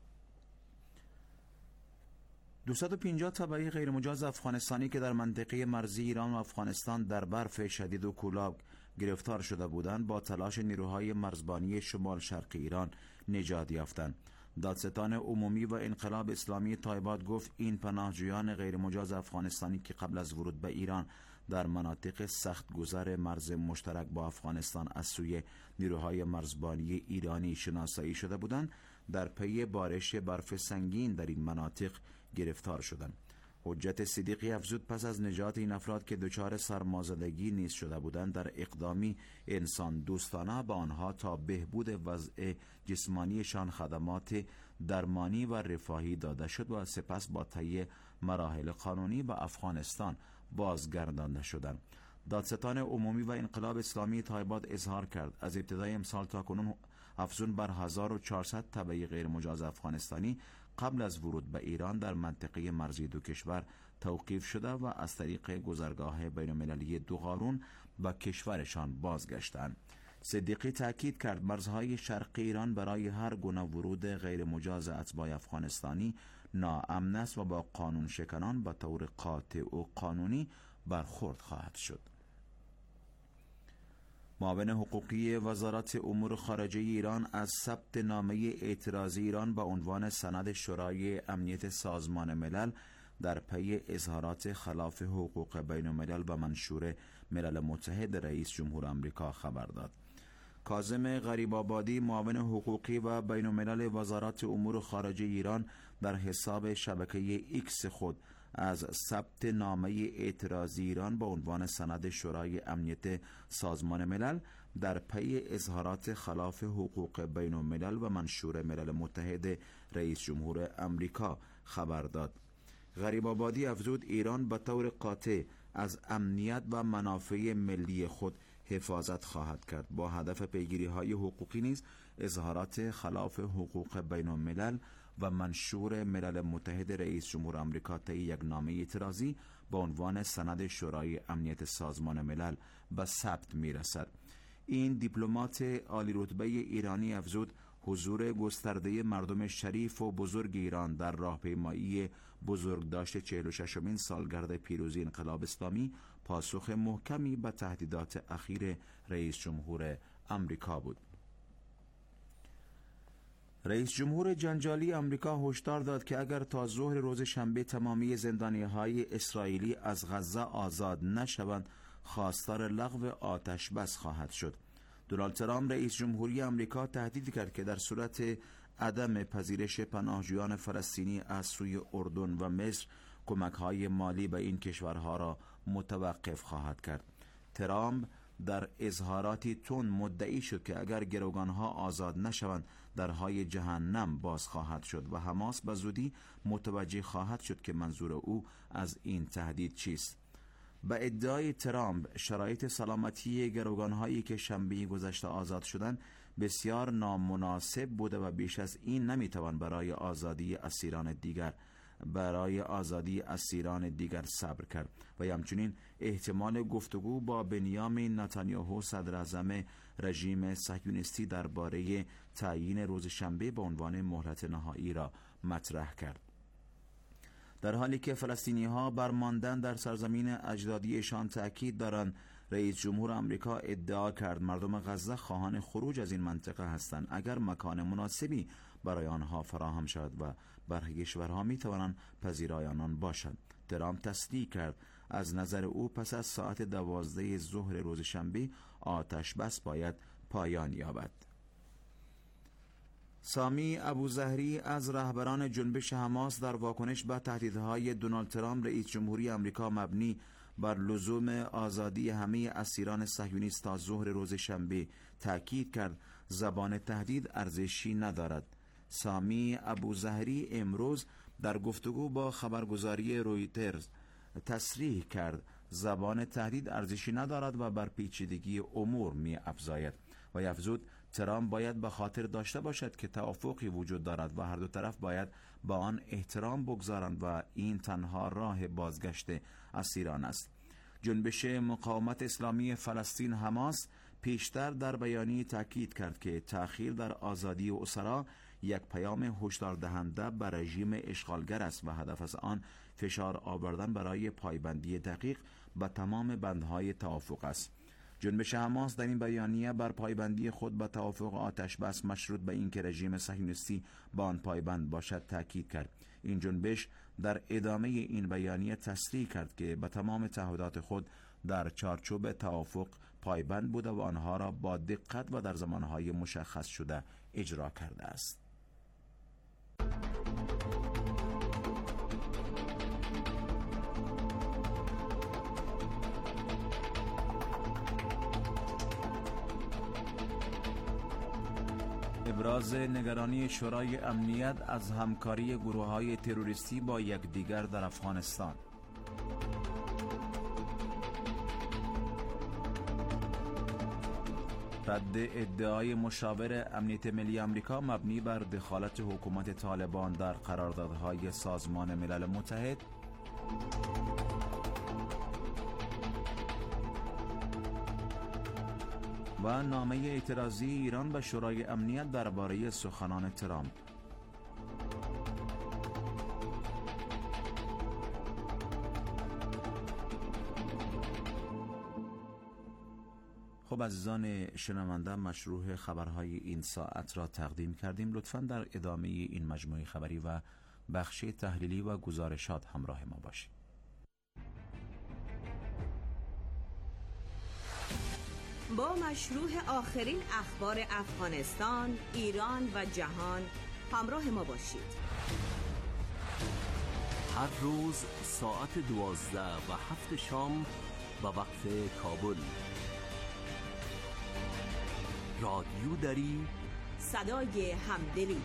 دویست و پنجاه تبعی غیرمجاز افغانستانی که در منطقه مرزی ایران و افغانستان در برف شدید و کولاک گرفتار شده بودند با تلاش نیروهای مرزبانی شمال شرق ایران نجات یافتند. دادستان عمومی و انقلاب اسلامی تایباد گفت این پناهجویان غیر مجاز افغانستانی که قبل از ورود به ایران در مناطق سخت گذر مرز مشترک با افغانستان از سوی نیروهای مرزبانی ایرانی شناسایی شده بودند، در پی بارش برف سنگین در این مناطق گرفتار شدند. حجت صدیقی افزود پس از نجات این افراد که دچار سرمازدگی نیز شده بودند، در اقدامی انسان دوستانه به آنها تا بهبود وضع جسمانیشان خدمات درمانی و رفاهی داده شد و سپس با طی مراحل قانونی به افغانستان بازگردانده شدند. دادستان عمومی و انقلاب اسلامی تایباد اظهار کرد از ابتدای امسال تا کنون افزون بر هزار و چهارصد تبعی غیر مجاز افغانستانی قبل از ورود به ایران در منطقه مرزی دو کشور توقیف شده و از طریق گذرگاه بین المللی دوغارون به کشورشان بازگشتند. صدیقی تاکید کرد مرزهای شرقی ایران برای هر گونه ورود غیر مجاز اتباع افغانستانی ناامن است و با قانون شکنان به طور قاطع و قانونی برخورد خواهد شد. معاون حقوقی وزارت امور خارجه ایران از ثبت نامه اعتراضی ایران به عنوان سند شورای امنیت سازمان ملل در پی اظهارات خلاف حقوق بین الملل و منشور ملل متحد رئیس جمهور آمریکا خبر داد. کاظم غریب‌آبادی معاون حقوقی و بین الملل وزارت امور خارجه ایران در حساب شبکه ایکس خود از ثبت نامه اعتراضی ایران به عنوان سند شورای امنیت سازمان ملل در پی اظهارات خلاف حقوق بین الملل و منشور ملل متحد رئیس جمهور آمریکا خبر داد. غریب‌آبادی افزود ایران به طور قاطع از امنیت و منافع ملی خود حفاظت خواهد کرد. با هدف پیگیری های حقوقی نیز اظهارات خلاف حقوق بین الملل و منشور ملل متحد رئیس جمهور آمریکا طی یک نامه اعتراضی با عنوان سند شورای امنیت سازمان ملل به ثبت میرسد. این دیپلمات عالی رتبه ایرانی افزود حضور گسترده مردم شریف و بزرگ ایران در راهپیمایی بزرگداشت چهل و ششمین سالگرد پیروزی انقلاب اسلامی پاسخ محکمی به تهدیدات اخیر رئیس جمهور آمریکا بود. رئیس جمهور جنجالی آمریکا هشدار داد که اگر تا ظهر روز شنبه تمامی زندانی‌های اسرائیلی از غزه آزاد نشوند، خواستار لغو آتش بس خواهد شد. دونالد ترامپ رئیس جمهوری آمریکا تهدید کرد که در صورت عدم پذیرش پناهجویان فلسطینی از سوی اردن و مصر کمک‌های مالی به این کشورها را متوقف خواهد کرد. ترامپ در اظهاراتی تون مدعی شد که اگر گروگانها آزاد نشوند درهای جهنم باز خواهد شد و حماس به زودی متوجه خواهد شد که منظور او از این تهدید چیست. به ادعای ترامپ شرایط سلامتی گروگانهایی که شنبه گذشته آزاد شدند بسیار نامناسب بوده و بیش از این نمیتوان برای آزادی اسیران دیگر برای آزادی اسیران دیگر صبر کرد و همچنین احتمال گفتگو با بنیامین نتانیاهو صدر اعظم رژیم صهیونیستی درباره تعیین روز شنبه به عنوان مهلت نهایی را مطرح کرد. در حالی که فلسطینی ها بر ماندن در سرزمین اجدادیشان تأکید دارند، رئیس جمهور آمریکا ادعا کرد مردم غزه خواهان خروج از این منطقه هستند اگر مکان مناسبی برای آنها فراهم شود و برخی کشورها می توانند پذیرای آنان باشند. ترامپ تصدیق کرد از نظر او پس از ساعت دوازده ظهر روز شنبه آتش بس باید پایان یابد. سامی ابوظهری از رهبران جنبش حماس در واکنش به تهدیدهای دونالد ترامپ رئیس جمهوری آمریکا مبنی بر لزوم آزادی همه اسیران صهیونیست تا ظهر روز شنبه تأکید کرد زبان تهدید ارزشی ندارد. سامی ابوظهری امروز در گفتگو با خبرگزاری رویترز تصریح کرد زبان تهدید ارزشی ندارد و بر پیچیدگی امور می افزاید و افزود ترامپ باید به خاطر داشته باشد که توافقی وجود دارد و هر دو طرف باید با آن احترام بگذارند و این تنها راه بازگشت اسیران است. جنبش مقاومت اسلامی فلسطین حماس پیشتر در بیانیه تاکید کرد که تأخیر در آزادی اسرا یک پیام هشدار دهنده بر رژیم اشغالگر است و هدف از آن فشار آوردن برای پایبندی دقیق به تمام بندهای توافق است. جنبش حماس در این بیانیه بر پایبندی خود به توافق آتش بس مشروط به اینکه رژیم صهیونیستی با آن پایبند باشد تاکید کرد. این جنبش در ادامه این بیانیه تصریح کرد که به تمام تعهدات خود در چارچوب توافق پایبند بوده و آنها را با دقت و در زمانهای مشخص شده اجرا کرده است. ابراز نگرانی شورای امنیت از همکاری گروه‌های تروریستی با یکدیگر در افغانستان. رد ادعای مشاور امنیت ملی آمریکا مبنی بر دخالت حکومت طالبان در قراردادهای سازمان ملل متحد. و نامه اعتراضی ایران به شورای امنیت درباره سخنان ترامپ. خب عزیزان شنونده، مشروع خبرهای این ساعت را تقدیم کردیم. لطفاً در ادامه این مجموعه خبری و بخش تحلیلی و گزارشات همراه ما باشید. با مشروع آخرین اخبار افغانستان، ایران و جهان همراه ما باشید. هر روز ساعت دوازده و هفت شام به وقت کابل. رادیو دری، صدای همدلی.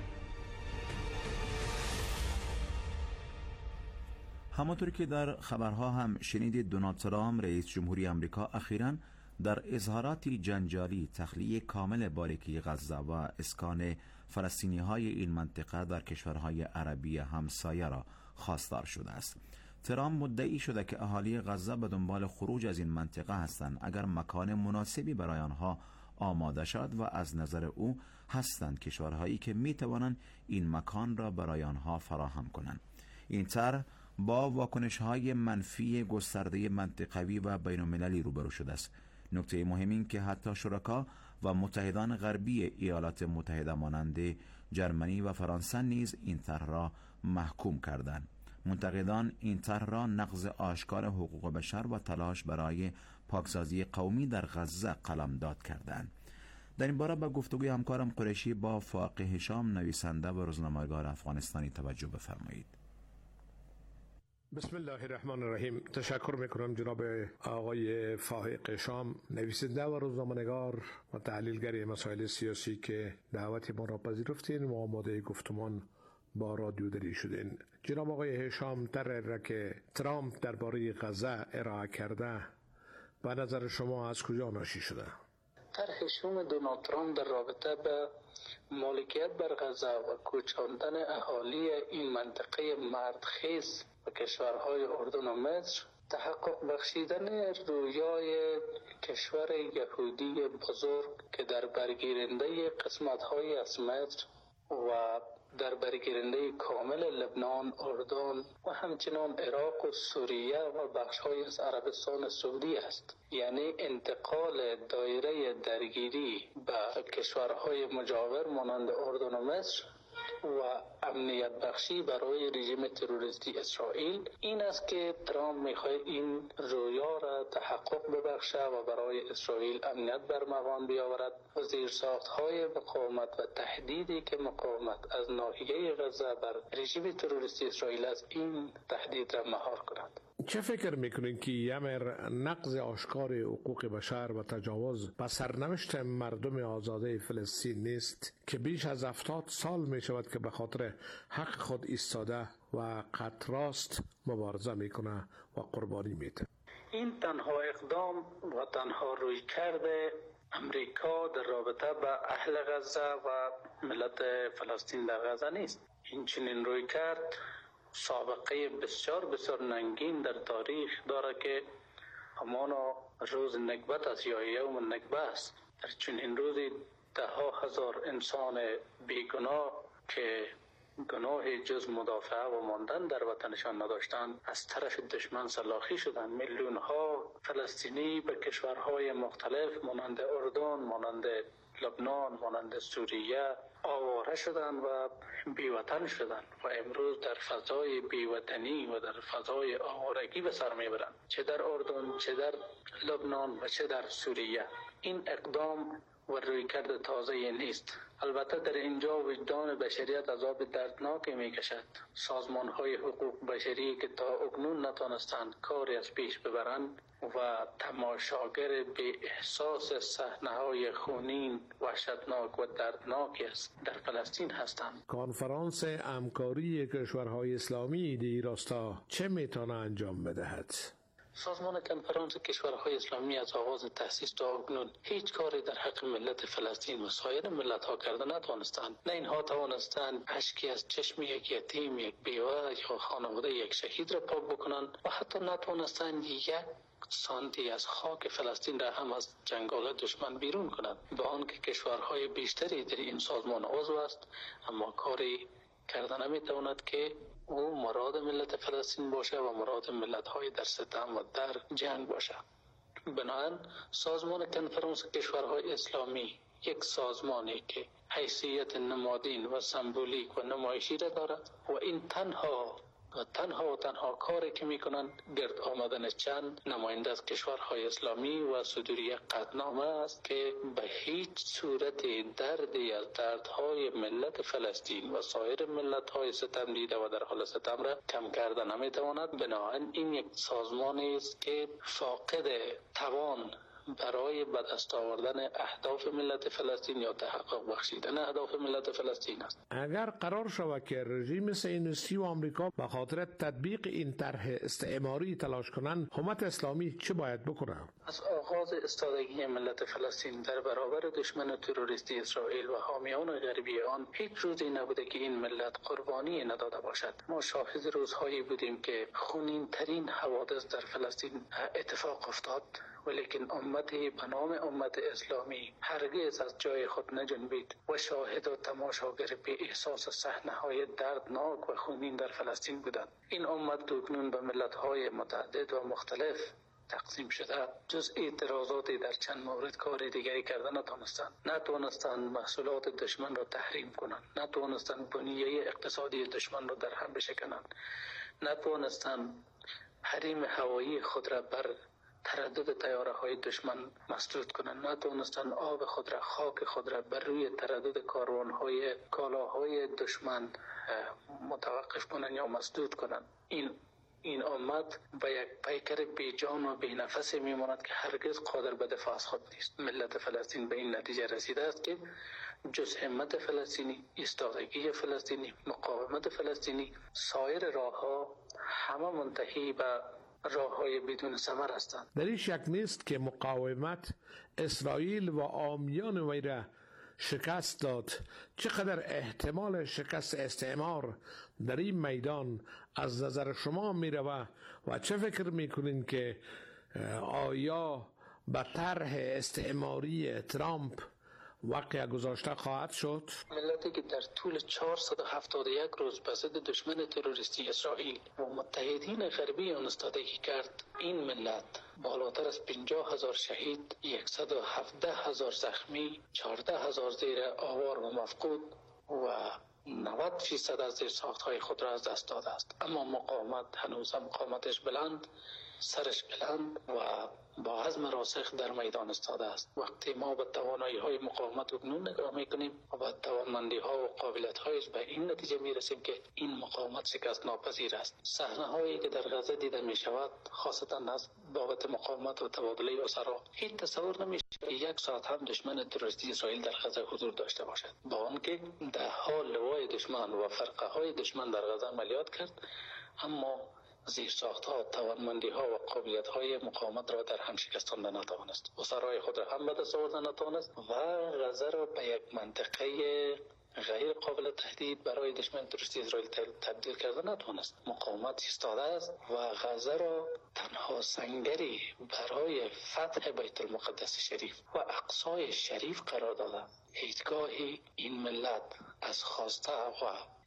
همانطور که در خبرها هم شنیدید، دونالد ترامپ رئیس جمهوری آمریکا اخیراً در اظهاراتی جنجالی تخلیه کامل باریکی غزه و اسکان فلسطینی های این منطقه در کشورهای عربی همسایه را خواستار شده است. ترامپ مدعی شده که اهالی غزه به دنبال خروج از این منطقه هستند اگر مکان مناسبی برای آنها آماده شد و از نظر او هستند کشورهایی که می توانند این مکان را برای آنها فراهم کنند. این طرح با واکنش‌های منفی گسترده منطقوی و بین‌المللی روبرو شده است. نکته مهم این که حتی شرکا و متحدان غربی ایالات متحده مانند جرمنی و فرانسه نیز این طرح را محکوم کردند. منتقدان این طرح را نقض آشکار حقوق بشر و تلاش برای پاکسازی قومی در غزه قلمداد کردند. در این باره به گفتگوی همکارم قریشی با فائق هشام، نویسنده و روزنامه‌نگار افغانستانی توجه بفرمایید. بسم الله الرحمن الرحیم. تشکر میکنم جناب آقای فائق هشام، نویسنده و روزنامه‌نگار و تحلیلگر مسائل سیاسی که دعوت ما را پذیرفتین و آماده گفتمان با رادیو دری شدین. جناب آقای هشام، طرحی را که ترامپ درباره غزه ارائه کرده به نظر شما از کجا ناشی شده؟ طرح شوم دونالد ترامپ در رابطه به مالکیت بر غزه و کوچاندن اهالی این منطقه مردخیز و کشورهای اردن و مصر تحقق بخشیدن رویای کشور یهودی بزرگ که در برگیرنده قسمت‌های از مصر و در برگیرنده کامل لبنان، اردن و همچنان عراق و سوریه و بخش‌های از عربستان سعودی است. یعنی انتقال دایره درگیری به کشورهای مجاور مانند اردن و مصر و امنیت بخشی برای رژیم تروریستی اسرائیل. این است که ترامپ میخواد این رویا را تحقق ببخشه و برای اسرائیل امنیت بر مقام بیاورد و زیرساخت‌های مقاومت و تهدیدی که مقاومت از ناحیه غزه بر رژیم تروریستی اسرائیل است، این تهدید را مهار کند. چه فکر میکنین که یمر نقض آشکار حقوق بشر و تجاوز به سرنوشت مردم آزاده فلسطین نیست که بیش از هفتاد سال می شود که به خاطر حق خود ایستاده و قطراست مبارزه میکنه و قربانی میده؟ این تنها اقدام و تنها روی کرده امریکا در رابطه به اهل غزه و ملت فلسطین در غزه نیست. این چنین روی کرد سابقه بسیار بسیار ننگین در تاریخ داره که همانا روز نکبت است یا یوم نکبه است. در چنین روزی ده ها هزار انسان بیگناه که گناه جز مدافعه و ماندن در وطنشان نداشتند از طرف دشمن سلاخی شدند. میلیون ها فلسطینی به کشورهای مختلف مانند اردن، مانند لبنان، مانند سوریه آواره شدند و بیوطن شدند و امروز در فضای بیوطنی و در فضای آوارگی به سر میبرند، چه در اردن، چه در لبنان و چه در سوریه. این اقدام و رویکرد تازه نیست. البته در اینجا وجدان بشریت عذاب دردناکی میکشد. سازمان های حقوق بشری که تا اکنون نتانستند کاری از پیش ببرند و تماشاگر به احساس صحنه‌های خونین وحشتناک و دردناکی است در فلسطین هستند. کنفرانس همکاری کشورهای اسلامی در این راستا چه میتونه انجام بدهد؟ سازمان کنفرانس کشورهای اسلامی از آغاز تأسیس تا اکنون هیچ کاری در حق ملت فلسطین و سایر ملت ها کرده نتوانستند. نه اینها توانستند اشکی از چشم یک یتیم، یک بیوه یا خانواده یک شهید را پاک بکنند و حتی نتوانستند یک سانتی از خاک فلسطین را هم از جنگال دشمن بیرون کنند. با آنکه کشورهای بیشتری در این سازمان عضو است، اما کاری کرده نمیتواند که او مراد ملت فلسطین باشه و مراد ملت های در ستم و در جنگ باشه. بنابراین سازمان کنفرانس کشورهای اسلامی یک سازمانی که حیثیت نمادین و سمبولیک و نمایشی را دارد و این تنها و تنها و تنها کاری که میکنند گرد آمدن چند نماینده از کشورهای اسلامی و صدوری قطعنامه است که به هیچ صورت دردی از دردهای ملت فلسطین و سایر ملت‌های ستم دیده و در حال ستم را کم کرده نمیتواند. بنابراین این یک سازمانی است که فاقد توان برای به دست آوردن اهداف ملت فلسطین یا تحقق بخشیدن اهداف ملت فلسطین است. اگر قرار شود که رژیم صهیونیستی و آمریکا به خاطر تطبیق این طرح استعماری تلاش کنند، حکومت اسلامی چه باید بکنه؟ از آغاز استادگی ملت فلسطین در برابر دشمن تروریستی اسرائیل و حامیان غربی آن هیچ روزی نبوده که این ملت قربانی نداده باشد. ما شاهد روزهایی بودیم که خونین ترین حوادث در فلسطین اتفاق افتاد، ولیکن امتی به نام امت اسلامی هرگز از جای خود نجنبید و شاهد و تماشاگر به احساس صحنه‌های دردناک و خونین در فلسطین بودند. این امت دوکنون به ملت‌های متعدد و مختلف تقسیم شده، جز اعتراضاتی در چند مورد کار دیگری کرده نتوانستند. نتوانستند محصولات دشمن را تحریم کنند، نتوانستند بنیه اقتصادی دشمن را در هم بشکنند، نتوانستند حریم هوایی خود را بر تردد تیاره های دشمن مسدود کنند، نتوانستند آب خود را، خاک خود را بر روی تردد کاروان های کالاهای دشمن متوقف کنند یا مسدود کنند. این این امت به یک پیکر بی جان و بی نفس میماند که هرگز قادر به دفاع از خود نیست. ملت فلسطین به این نتیجه رسیده است که جز همت فلسطینی، ایستادگی فلسطینی، مقاومت فلسطینی، سایر راه ها همه منتهی به راه های بدون ثمر هستند. در این شک نیست که مقاومت اسرائیل و عامیان وی را شکست داد. چقدر احتمال شکست استعمار در این میدان از نظر شما می روه و چه فکر می کنین که آیا به طرح استعماری ترامپ واقعا گذاشته خواهد شد؟ ملتی که در طول چهارصد و هفتاد و یک روز به ضد دشمن تروریستی اسرائیل و متحدین غربی آن ایستادگی کرد، این ملت بالاتر از پنجاه هزار شهید، صد و هفده هزار زخمی، چهارده هزار زیر آوار و مفقود و نود فیصد از زیرساخت‌های خود را از دست داده است. اما مقاومت هنوز هم قامتش بلند، سرش بلند و با عزم راسخ در میدان استاده است. وقتی ما به توانایی های مقاومت اکنون نگاه میکنیم و به توانمندی ها و قابلیت هایش به این نتیجه میرسیم که این مقاومت شکست ناپذیر است. صحنه هایی که در غزه دیده می شود، خاصتا از بابت مقاومت و تبادله اسرا، هیچ تصور نمیشه که یک ساعت هم دشمن تروریستی اسرائیل در غزه حضور داشته باشد، با آنکه ده ها لوای دشمن و فرقه های دشمن در غزه عملیات کرد، اما زیرساخت‌ها، توانمندی ها و قابلیت های مقاومت را در هم شکستانده نتوانست. اسرای خود را هم به دست آورده نتوانست و غزه را به یک منطقه غیر قابل تهدید برای دشمن تروریستی اسرائیل تبدیل کرده نتوانست. مقاومت ایستاده است و غزه را تنها سنگری برای فتح بیت المقدس شریف و اقصای شریف قرار داده. هیچگاهی این ملت از خواسته و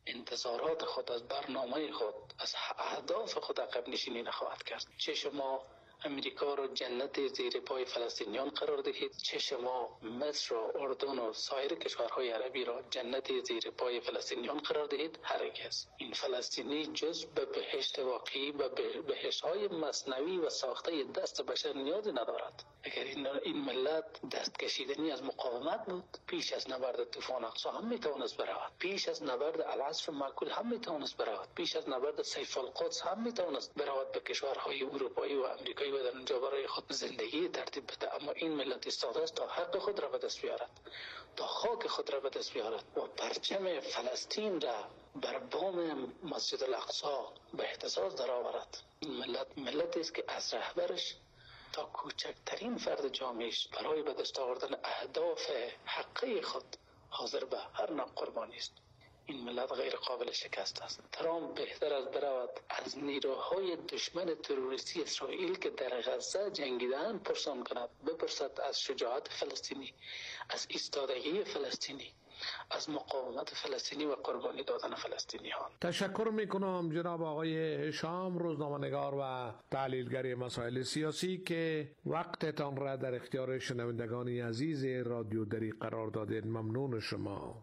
انتظارات خود، از برنامه خود، از اهداف خود عقب نشینی نخواهد کرد. چه شما امریکا رو جنت زیر پای فلسطینیان قرار دهید، چه شما مصر و اردن و سایر کشورهای عربی را جنت زیر پای فلسطینیان قرار دهید، هرگز. این فلسطینی جز به بهشت واقعی و بهشت‌های مصنوی و ساخته دست بشر نیازی ندارد. اگر این این ملت دست کشیدنی از مقاومت بود، پیش از نبرد طوفان اقصی هم میتوانست برود، پیش از نبرد العصر معکول هم میتوانست برود، پیش از نبرد سیف القدس هم میتوانست برود به کشورهای اروپایی و امریکایی و در اونجا برای خود زندگی ترتیب بده. اما این ملت ایستاده است تا حق خود را به دست بیارد، تا خاک خود را به دست بیارد و پرچم فلسطین را بر بام مسجد الاقصی به اهتزاز درآورد. این ملت ملتی است که از رهبرش تا کوچکترین فرد جامعهش برای به دست آوردن اهداف حقیقی خود حاضر به هر نوع قربانی است. این ملت غیر قابل شکست است. ترامپ بهتر از برود از نیروهای دشمن تروریستی اسرائیل که در غزه جنگیدن پرسان کند، بپرسد از شجاعت فلسطینی، از ایستادگی فلسطینی، از مقاومت فلسطینی و قربانی دادن فلسطینی ها. تشکر میکنم جناب آقای هشام، روزنامه‌نگار و تحلیلگر مسائل سیاسی که وقتتان را در اختیار شنوندگان عزیز رادیو دری قرار دادید. ممنون شما.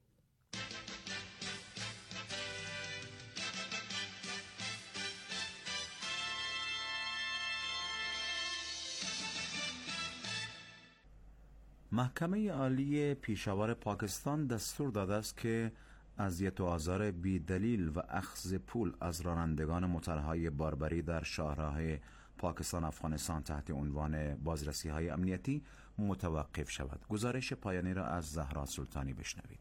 محکمه عالی پیشاور پاکستان دستور داده است که اذیت و آزار بی دلیل و اخذ پول از رانندگان موتورهای باربری در شاهراه پاکستان افغانستان تحت عنوان بازرسی‌های امنیتی متوقف شود. گزارش پایانی را از زهرا سلطانی بشنوید.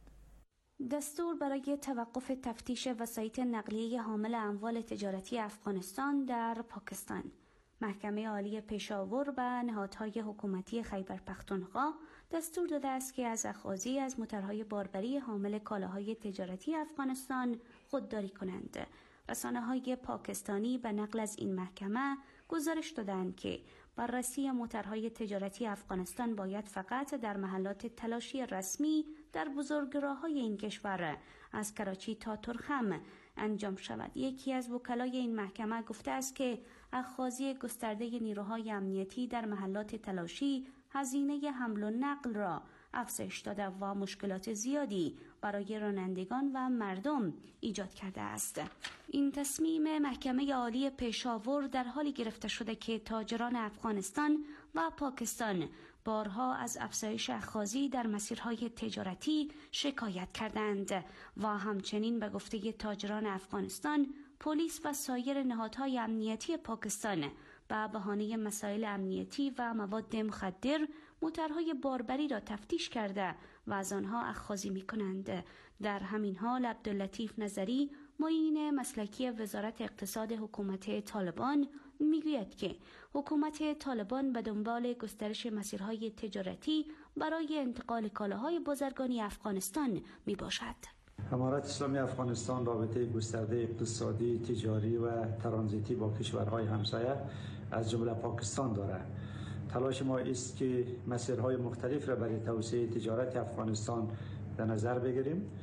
دستور برای توقف تفتیش وسایط نقلیه حامل اموال تجارتی افغانستان در پاکستان. محکمه عالی پشاور به نهادهای حکومتی خیبر پختونخوا دستور داده است که از اخاذی از موتورهای باربری حامل کالاهای تجارتی افغانستان خودداری کنند. رسانه‌های پاکستانی به نقل از این محکمه گزارش دادند که بررسی موتورهای تجارتی افغانستان باید فقط در محلات تلاشی رسمی در بزرگراه‌های این کشور از کراچی تا ترخم انجام شود. یکی از وکلای این محکمه گفته است که اخاذی گسترده نیروهای امنیتی در محلات تلاشی هزینه حمل و نقل را افزایش داده و مشکلات زیادی برای رانندگان و مردم ایجاد کرده است. این تصمیم محکمه عالی پشاور در حالی گرفته شده که تاجران افغانستان و پاکستان بارها از افزایش اخاذی در مسیرهای تجارتی شکایت کردند و همچنین به گفته تاجران افغانستان، پلیس و سایر نهادهای امنیتی پاکستان به بهانه مسائل امنیتی و مواد مخدر موتورهای باربری را تفتیش کرده و از آنها اخاذی می کنند. در همین حال عبداللطیف نظری، معین مسلکی وزارت اقتصاد حکومت طالبان، میگوید که حکومت طالبان به دنبال گسترش مسیرهای تجارتی برای انتقال کالاهای بازرگانی افغانستان می باشد. امارت اسلامی افغانستان رابطه گسترده اقتصادی، تجاری و ترانزیتی با کشورهای همسایه از جمله پاکستان دارد. تلاش ما است که مسیرهای مختلف را برای توسعه تجارت افغانستان در نظر بگیریم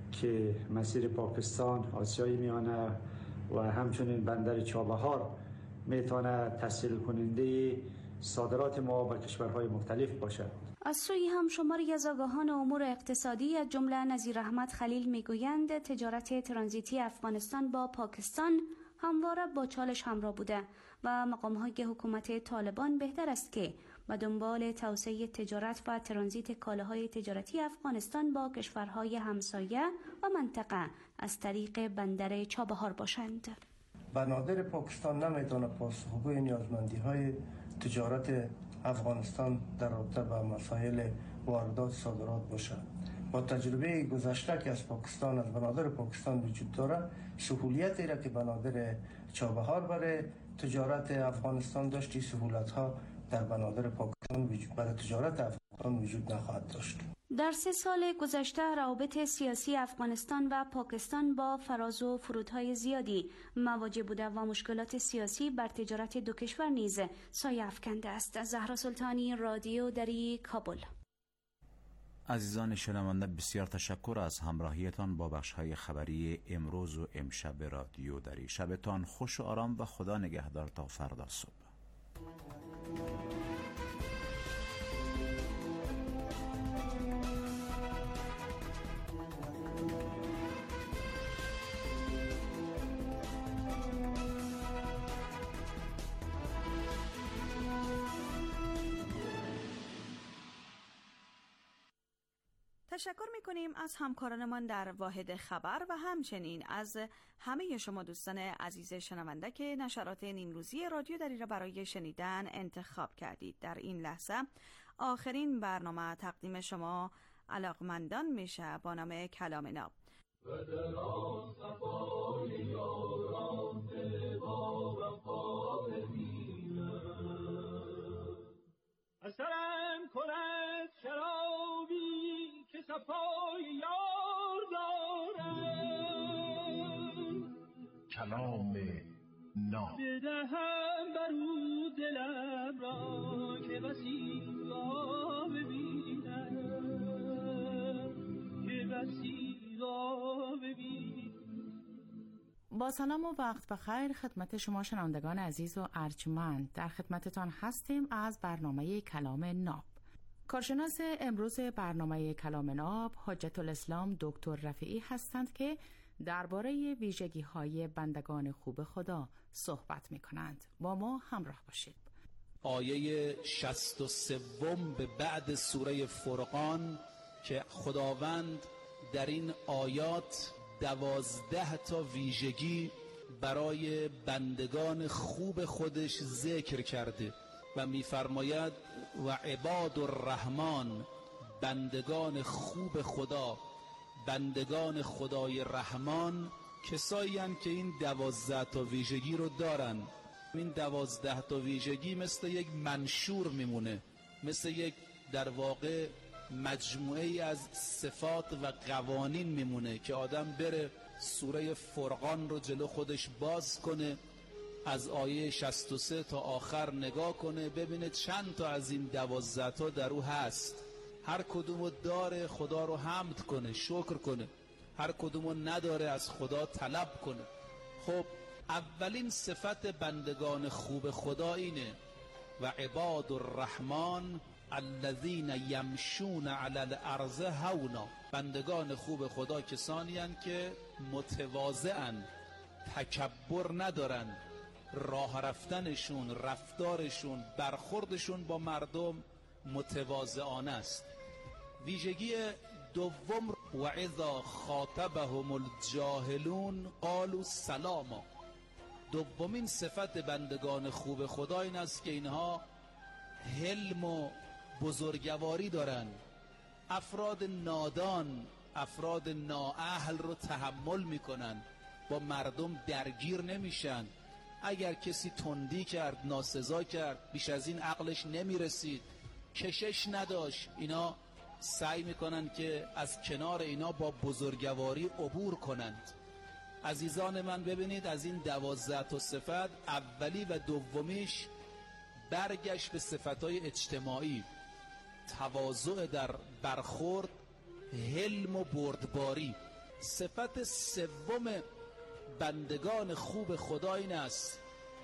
که مسیر پاکستان، آسیای میانه و همچنین بندر چابهار میتونه تسهیل کننده صادرات ما به کشورهای مختلف باشد. از سوی هم شماری از آگاهان امور اقتصادی از جمله نظیر احمد خلیل میگویند تجارت ترانزیتی افغانستان با پاکستان همواره با چالش همراه بوده و مقام‌های حکومت طالبان بهتر است که به دنبال توسعه تجارت و ترانزیت کالاهای تجارتی افغانستان با کشورهای همسایه و منطقه از طریق بندر چابهار باشند. بنادر پاکستان نمیتونه پاسخگوی نیازمندی‌های تجارت افغانستان در رابطه با مسائل واردات صادرات باشد. با تجربه گذشته که از پاکستان از بنادر پاکستان وجود داره، سهولیتی را که بنادر چابهار برای تجارت افغانستان داشتی، سهولت‌ها در بنادر پاکستان وجود برای تجارت افغانستان وجود نخواهد داشت. در سه سال گذشته روابط سیاسی افغانستان و پاکستان با فراز و فرودهای زیادی مواجه بوده و مشکلات سیاسی بر تجارت دو کشور نیز سایه افکنده است. زهرا سلطانی، رادیو دری، کابل. عزیزان شنونده، بسیار تشکر از همراهیتان با بخش‌های خبری امروز و امشب رادیو دری. شبتان خوش و آرام و خدا نگهدار تا فردا صبح. تشکر می‌کنیم از همکارانمان در واحد خبر و همچنین از همه شما دوستان عزیز شنونده که نشرات نیمروزی رادیو دری را برای شنیدن انتخاب کردید. در این لحظه آخرین برنامه تقدیم شما علاقمندان میشه با نام کلام ناب. اثرم کند شرابی که صفای یار دارم، کلام ناب بدهم بر او دلم را که بسی را ببینم، که بسی را ببینم. با سلام و وقت بخیر خدمت شما شنوندگان عزیز و ارجمند، در خدمتتان هستیم از برنامه کلام ناب. کارشناس امروز برنامه کلام ناب حجت الاسلام دکتر رفیعی هستند که درباره ویژگی‌های بندگان خوب خدا صحبت می‌کنند. با ما همراه باشید. آیه شصت و سه به بعد سوره فرقان که خداوند در این آیات دوازده تا ویژگی برای بندگان خوب خودش ذکر کرده و می‌فرماید و عباد الرحمن، بندگان خوب خدا، بندگان خدای رحمان کسایی هستند که این دوازده تا ویژگی رو دارن. این دوازده تا ویژگی مثل یک منشور میمونه، مثل یک در واقع مجموعه ای از صفات و قوانین میمونه که آدم بره سوره فرقان رو جلو خودش باز کنه، از آیه شصت و سه تا آخر نگاه کنه، ببینه چند تا از این دوازده تا در او هست. هر کدومو داره خدا رو حمد کنه، شکر کنه، هر کدومو نداره از خدا طلب کنه. خب اولین صفت بندگان خوب خدا اینه و عباد الرحمن الذین یمشون علی الارض هونا، بندگان خوب خدا کسانی هستند که متواضعن، تکبر ندارن، راه رفتنشون، رفتارشون، برخوردشون با مردم متواضعانه است. ویژگی دوم و اذا خاطبهم الجاهلون قالوا سلاما، دومین صفت بندگان خوب خدا این است که اینها حلم و بزرگواری دارن، افراد نادان، افراد نااهل رو تحمل میکنن، با مردم درگیر نمیشن. اگر کسی تندی کرد، ناسزا کرد، بیش از این عقلش نمیرسید، کشش نداشت، اینا سعی میکنن که از کنار اینا با بزرگواری عبور کنند. عزیزان من ببینید از این دوازده تا صفت اولی و دومیش برگشت به صفتهای اجتماعی، تواضع در برخورد، حلم و بردباری. صفت سوم بندگان خوب خدا این است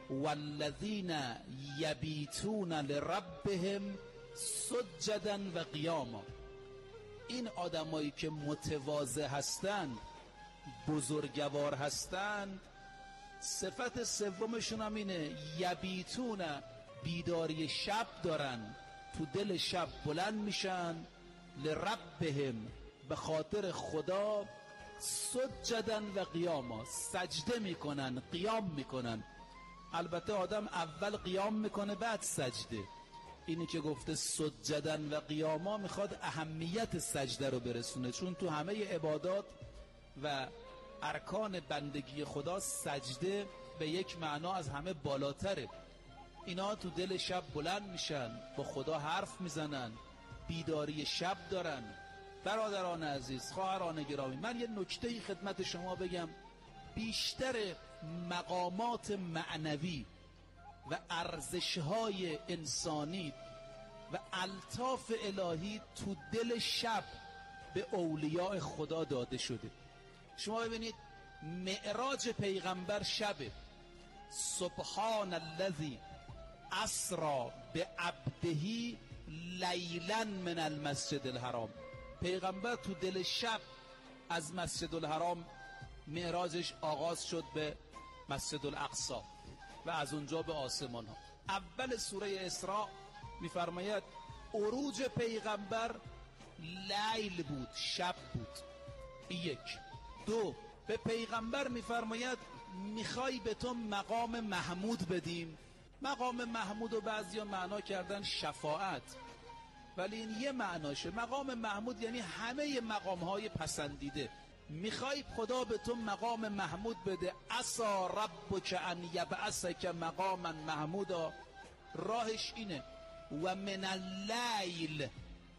والذین یبیتون لربهم سجدا و قیاما، این آدمایی که متواضع هستند، بزرگوار هستند، صفت سومشون هم اینه یبیتون، بیداری شب دارن، تو دل شب بلند میشن، لربهم، به خاطر خدا، سجدن و قیاما، سجده میکنن، قیام میکنن. البته آدم اول قیام میکنه بعد سجده، اینی که گفته سجدن و قیاما میخواد اهمیت سجده رو برسونه، چون تو همه عبادات و ارکان بندگی خدا سجده به یک معنا از همه بالاتره. اینا تو دل شب بلند میشن، با خدا حرف میزنن، بیداری شب دارن. برادران عزیز، خواهران گرامی، من یه نکته‌ای خدمت شما بگم. بیشتر مقامات معنوی و ارزش‌های انسانی و الطاف الهی تو دل شب به اولیاء خدا داده شده. شما ببینید معراج پیغمبر شبه. سبحان الذی اسری بعبده لیلا من المسجد الحرام. پیغمبر تو دل شب از مسجد الحرام معراجش آغاز شد به مسجد الاقصی و از اونجا به آسمان ها. اول سوره اسراء میفرماید عروج پیغمبر لیل بود، شب بود. یک. دو، به پیغمبر میفرماید میخوای به تو مقام محمود بدیم. مقام محمود و بعضیا معنا کردن شفاعت، ولی این یه معناشه. مقام محمود یعنی همه مقام های پسندیده. میخوای خدا به تو مقام محمود بده، عسى ربک ان یبعثک مقاما محمودا. راهش اینه و من اللیل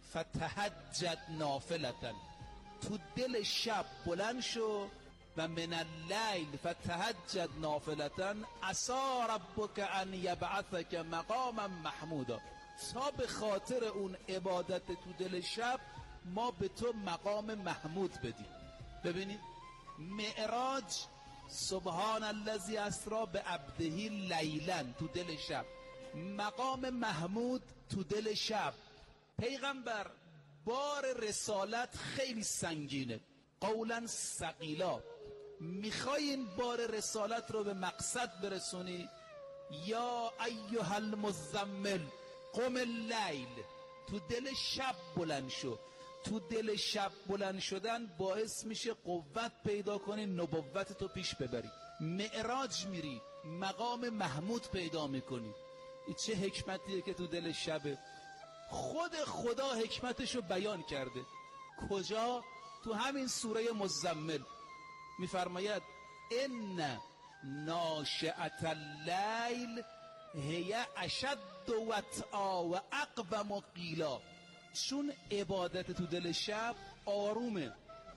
فتهجد نافلة. تو دل شب بلند شو و من اللیل فتهجد نافلة عسى ربک ان یبعثک مقاما محمودا. تا به خاطر اون عبادت تو دل شب ما به تو مقام محمود بدیم. ببینید معراج سبحان الذی اسری بعبده لیلا تو دل شب، مقام محمود تو دل شب. پیغمبر بار رسالت خیلی سنگینه، قولا ثقیلا. میخوای این بار رسالت رو به مقصد برسونی، یا ایها المزمل قم اللیل، تو دل شب بلند شو. تو دل شب بلند شدن باعث میشه قوت پیدا کنی، نبوت تو پیش ببری. معراج میری، مقام محمود پیدا میکنی. این چه حکمتیه که تو دل شبه. خود خدا حکمتشو بیان کرده. کجا؟ تو همین سوره مزمل میفرماید ان ناشئة اللیل هی اشد وطئا و اقوم قیلا. چون عبادت تو دل شب آرومه،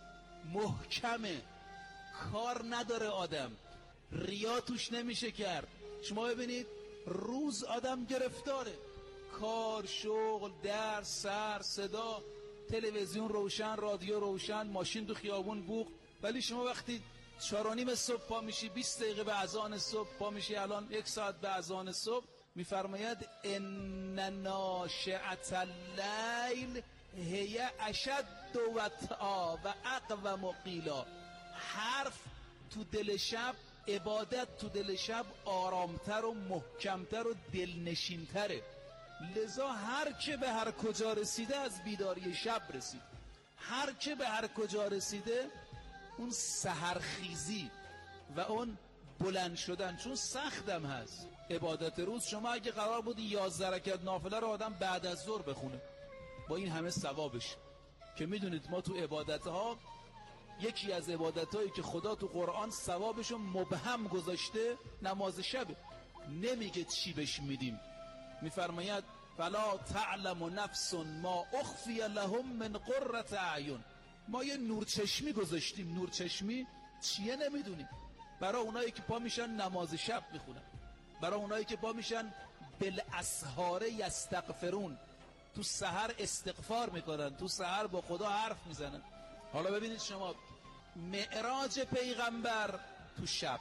محکمه، کار نداره، آدم ریا توش نمیشه کرد. شما ببینید روز آدم گرفتاره، کار، شغل، درس، سر، صدا، تلویزیون روشن، رادیو روشن، ماشین تو خیابون بوق. ولی شما وقتی چهار و نیم صبح پا میشی، بیست دقیقه به اذان صبح پا میشی، الان یک ساعت به اذان صبح، میفرماید ان ناشئة اللیل هی اشد وطئا و اقوم قیلا. حرف تو دل شب، عبادت تو دل شب آرامتر و محکمتر و دلنشینتره. لذا هر که به هر کجا رسیده از بیداری شب رسید. هر که به هر کجا رسیده اون سحرخیزی و اون بلند شدن، چون سختم هست عبادت روز. شما اگه قرار بود یازده رکعت نافله رو آدم بعد از ظهر بخونه با این همه ثوابش، که میدونید ما تو عبادت ها یکی از عبادت هایی که خدا تو قرآن ثوابشو مبهم گذاشته نماز شبه. نمیگه چی بهش میدیم، میفرماید فلا تعلم نفس ما اخفی لهم من قرة اعین. ما یه نورچشمی گذاشتیم. نورچشمی چیه نمیدونیم. برای اونایی که پا میشن نماز شب میخونن، برای اونایی که پا میشن بالاسحار یستغفرون، تو سحر استغفار میکنن، تو سحر با خدا حرف میزنن. حالا ببینید شما معراج پیغمبر تو شب،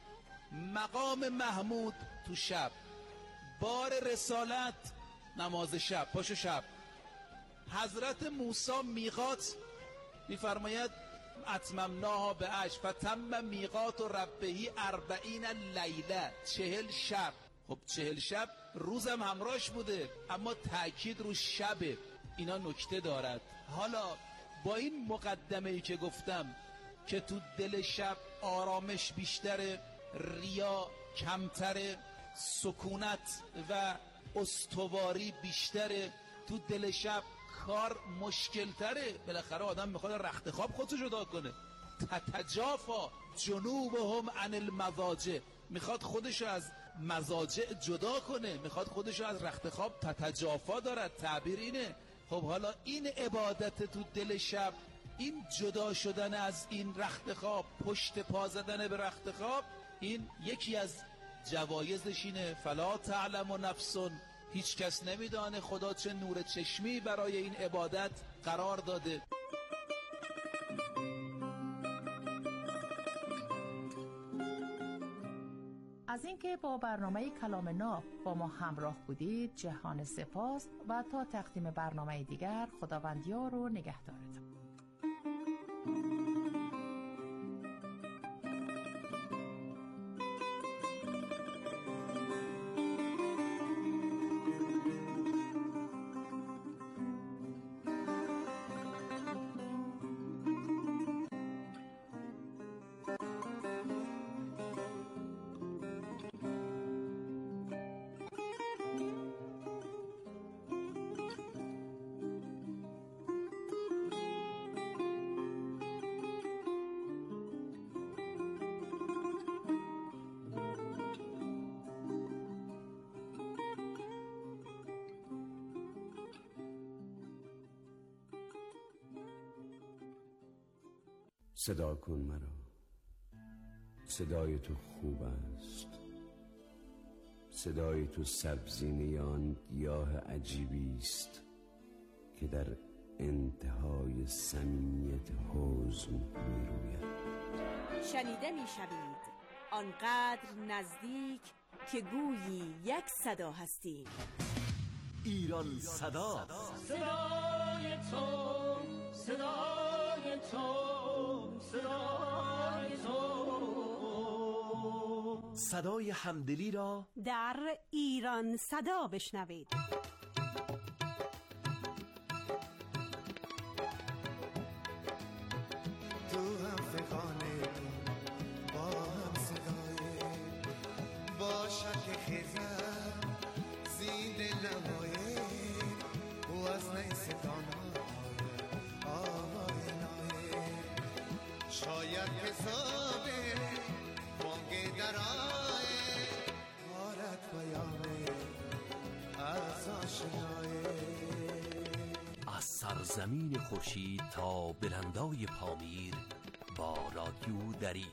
مقام محمود تو شب، بار رسالت نماز شب، پاشو شب. حضرت موسی میقات میفرماید اتممناها به عشر فتم میقات و ربهی اربعین لیله، چهل شب. خب چهل شب روزم همراهش بوده، اما تأکید رو شبه. اینا نکته دارد. حالا با این مقدمه ای که گفتم که تو دل شب آرامش بیشتره، ریا کمتره، سکونت و استواری بیشتره، تو دل شب کار مشکل تره. بالاخره آدم میخواد رخت خواب خودشو جدا کنه. تتجافا جنوبهم عن المضاجع، میخواد خودشو از مضاجع جدا کنه، میخواد خودشو از رخت خواب تتجافا دارد، تعبیر اینه. خب حالا این عبادت تو دل شب، این جدا شدن از این رخت خواب، پشت پا زدن به رخت خواب، این یکی از جوایزش اینه. فلا تعلم نفس هیچ کس نمیدانه خدا چه نور چشمی برای این عبادت قرار داده. از اینکه با برنامه کلام ناب با ما همراه بودید جهان سپاس و تا تقدیم برنامه دیگر خداوندیار و نگهدارتون. صدا کن مرا، صدای تو خوب است، صدای تو سبزینه آن گیاه عجیبی است که در انتهای صمیمیت حزن می روید. شنیده می شوید آنقدر نزدیک که گویی یک صدا هستیم. ایران صدا، صدای تو، صدای تو، صدای تو. صدای همدلی را در ایران صدا بشنوید. تو هم فقانه با هم صدای با شک خیزم زید نمایه و از نیستان آمای نایه شاید حسابه بانگ درائه غارت بیانه از آشنایه. از سرزمین خورشید تا بلندای پامیر با رادیو دری.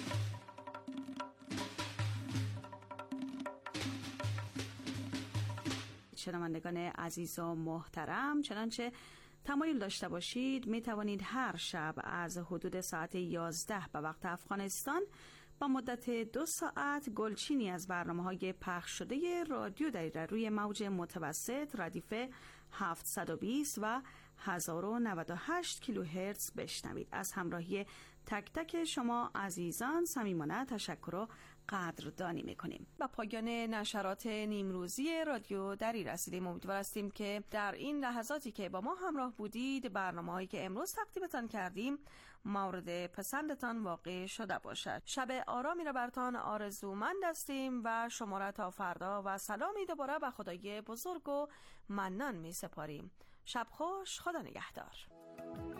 شنوندگان عزیز و محترم، چنانچه تمایل داشته باشید می توانید هر شب از حدود ساعت یازده به وقت افغانستان با مدت دو ساعت گلچینی از برنامه‌های پخش شده رادیو دری را روی موج متوسط ردیف هفتصد و بیست و هزار و نود و هشت کیلوهرتز بشنوید. از همراهی تک تک شما عزیزان صمیمانه تشکر و قدردانی میکنیم. با پایان نشرات نیمروزی رادیو دری رسیدیم. امیدوار هستیم که در این لحظاتی که با ما همراه بودید برنامه‌هایی که امروز تقدیمتان کردیم مورد پسندتان واقع شده باشد. شب آرامی را برتان آرزومند هستیم و شما را تا فردا و سلامی دوباره به خدای بزرگ و منان می سپاریم. شب خوش، خدا نگهدار.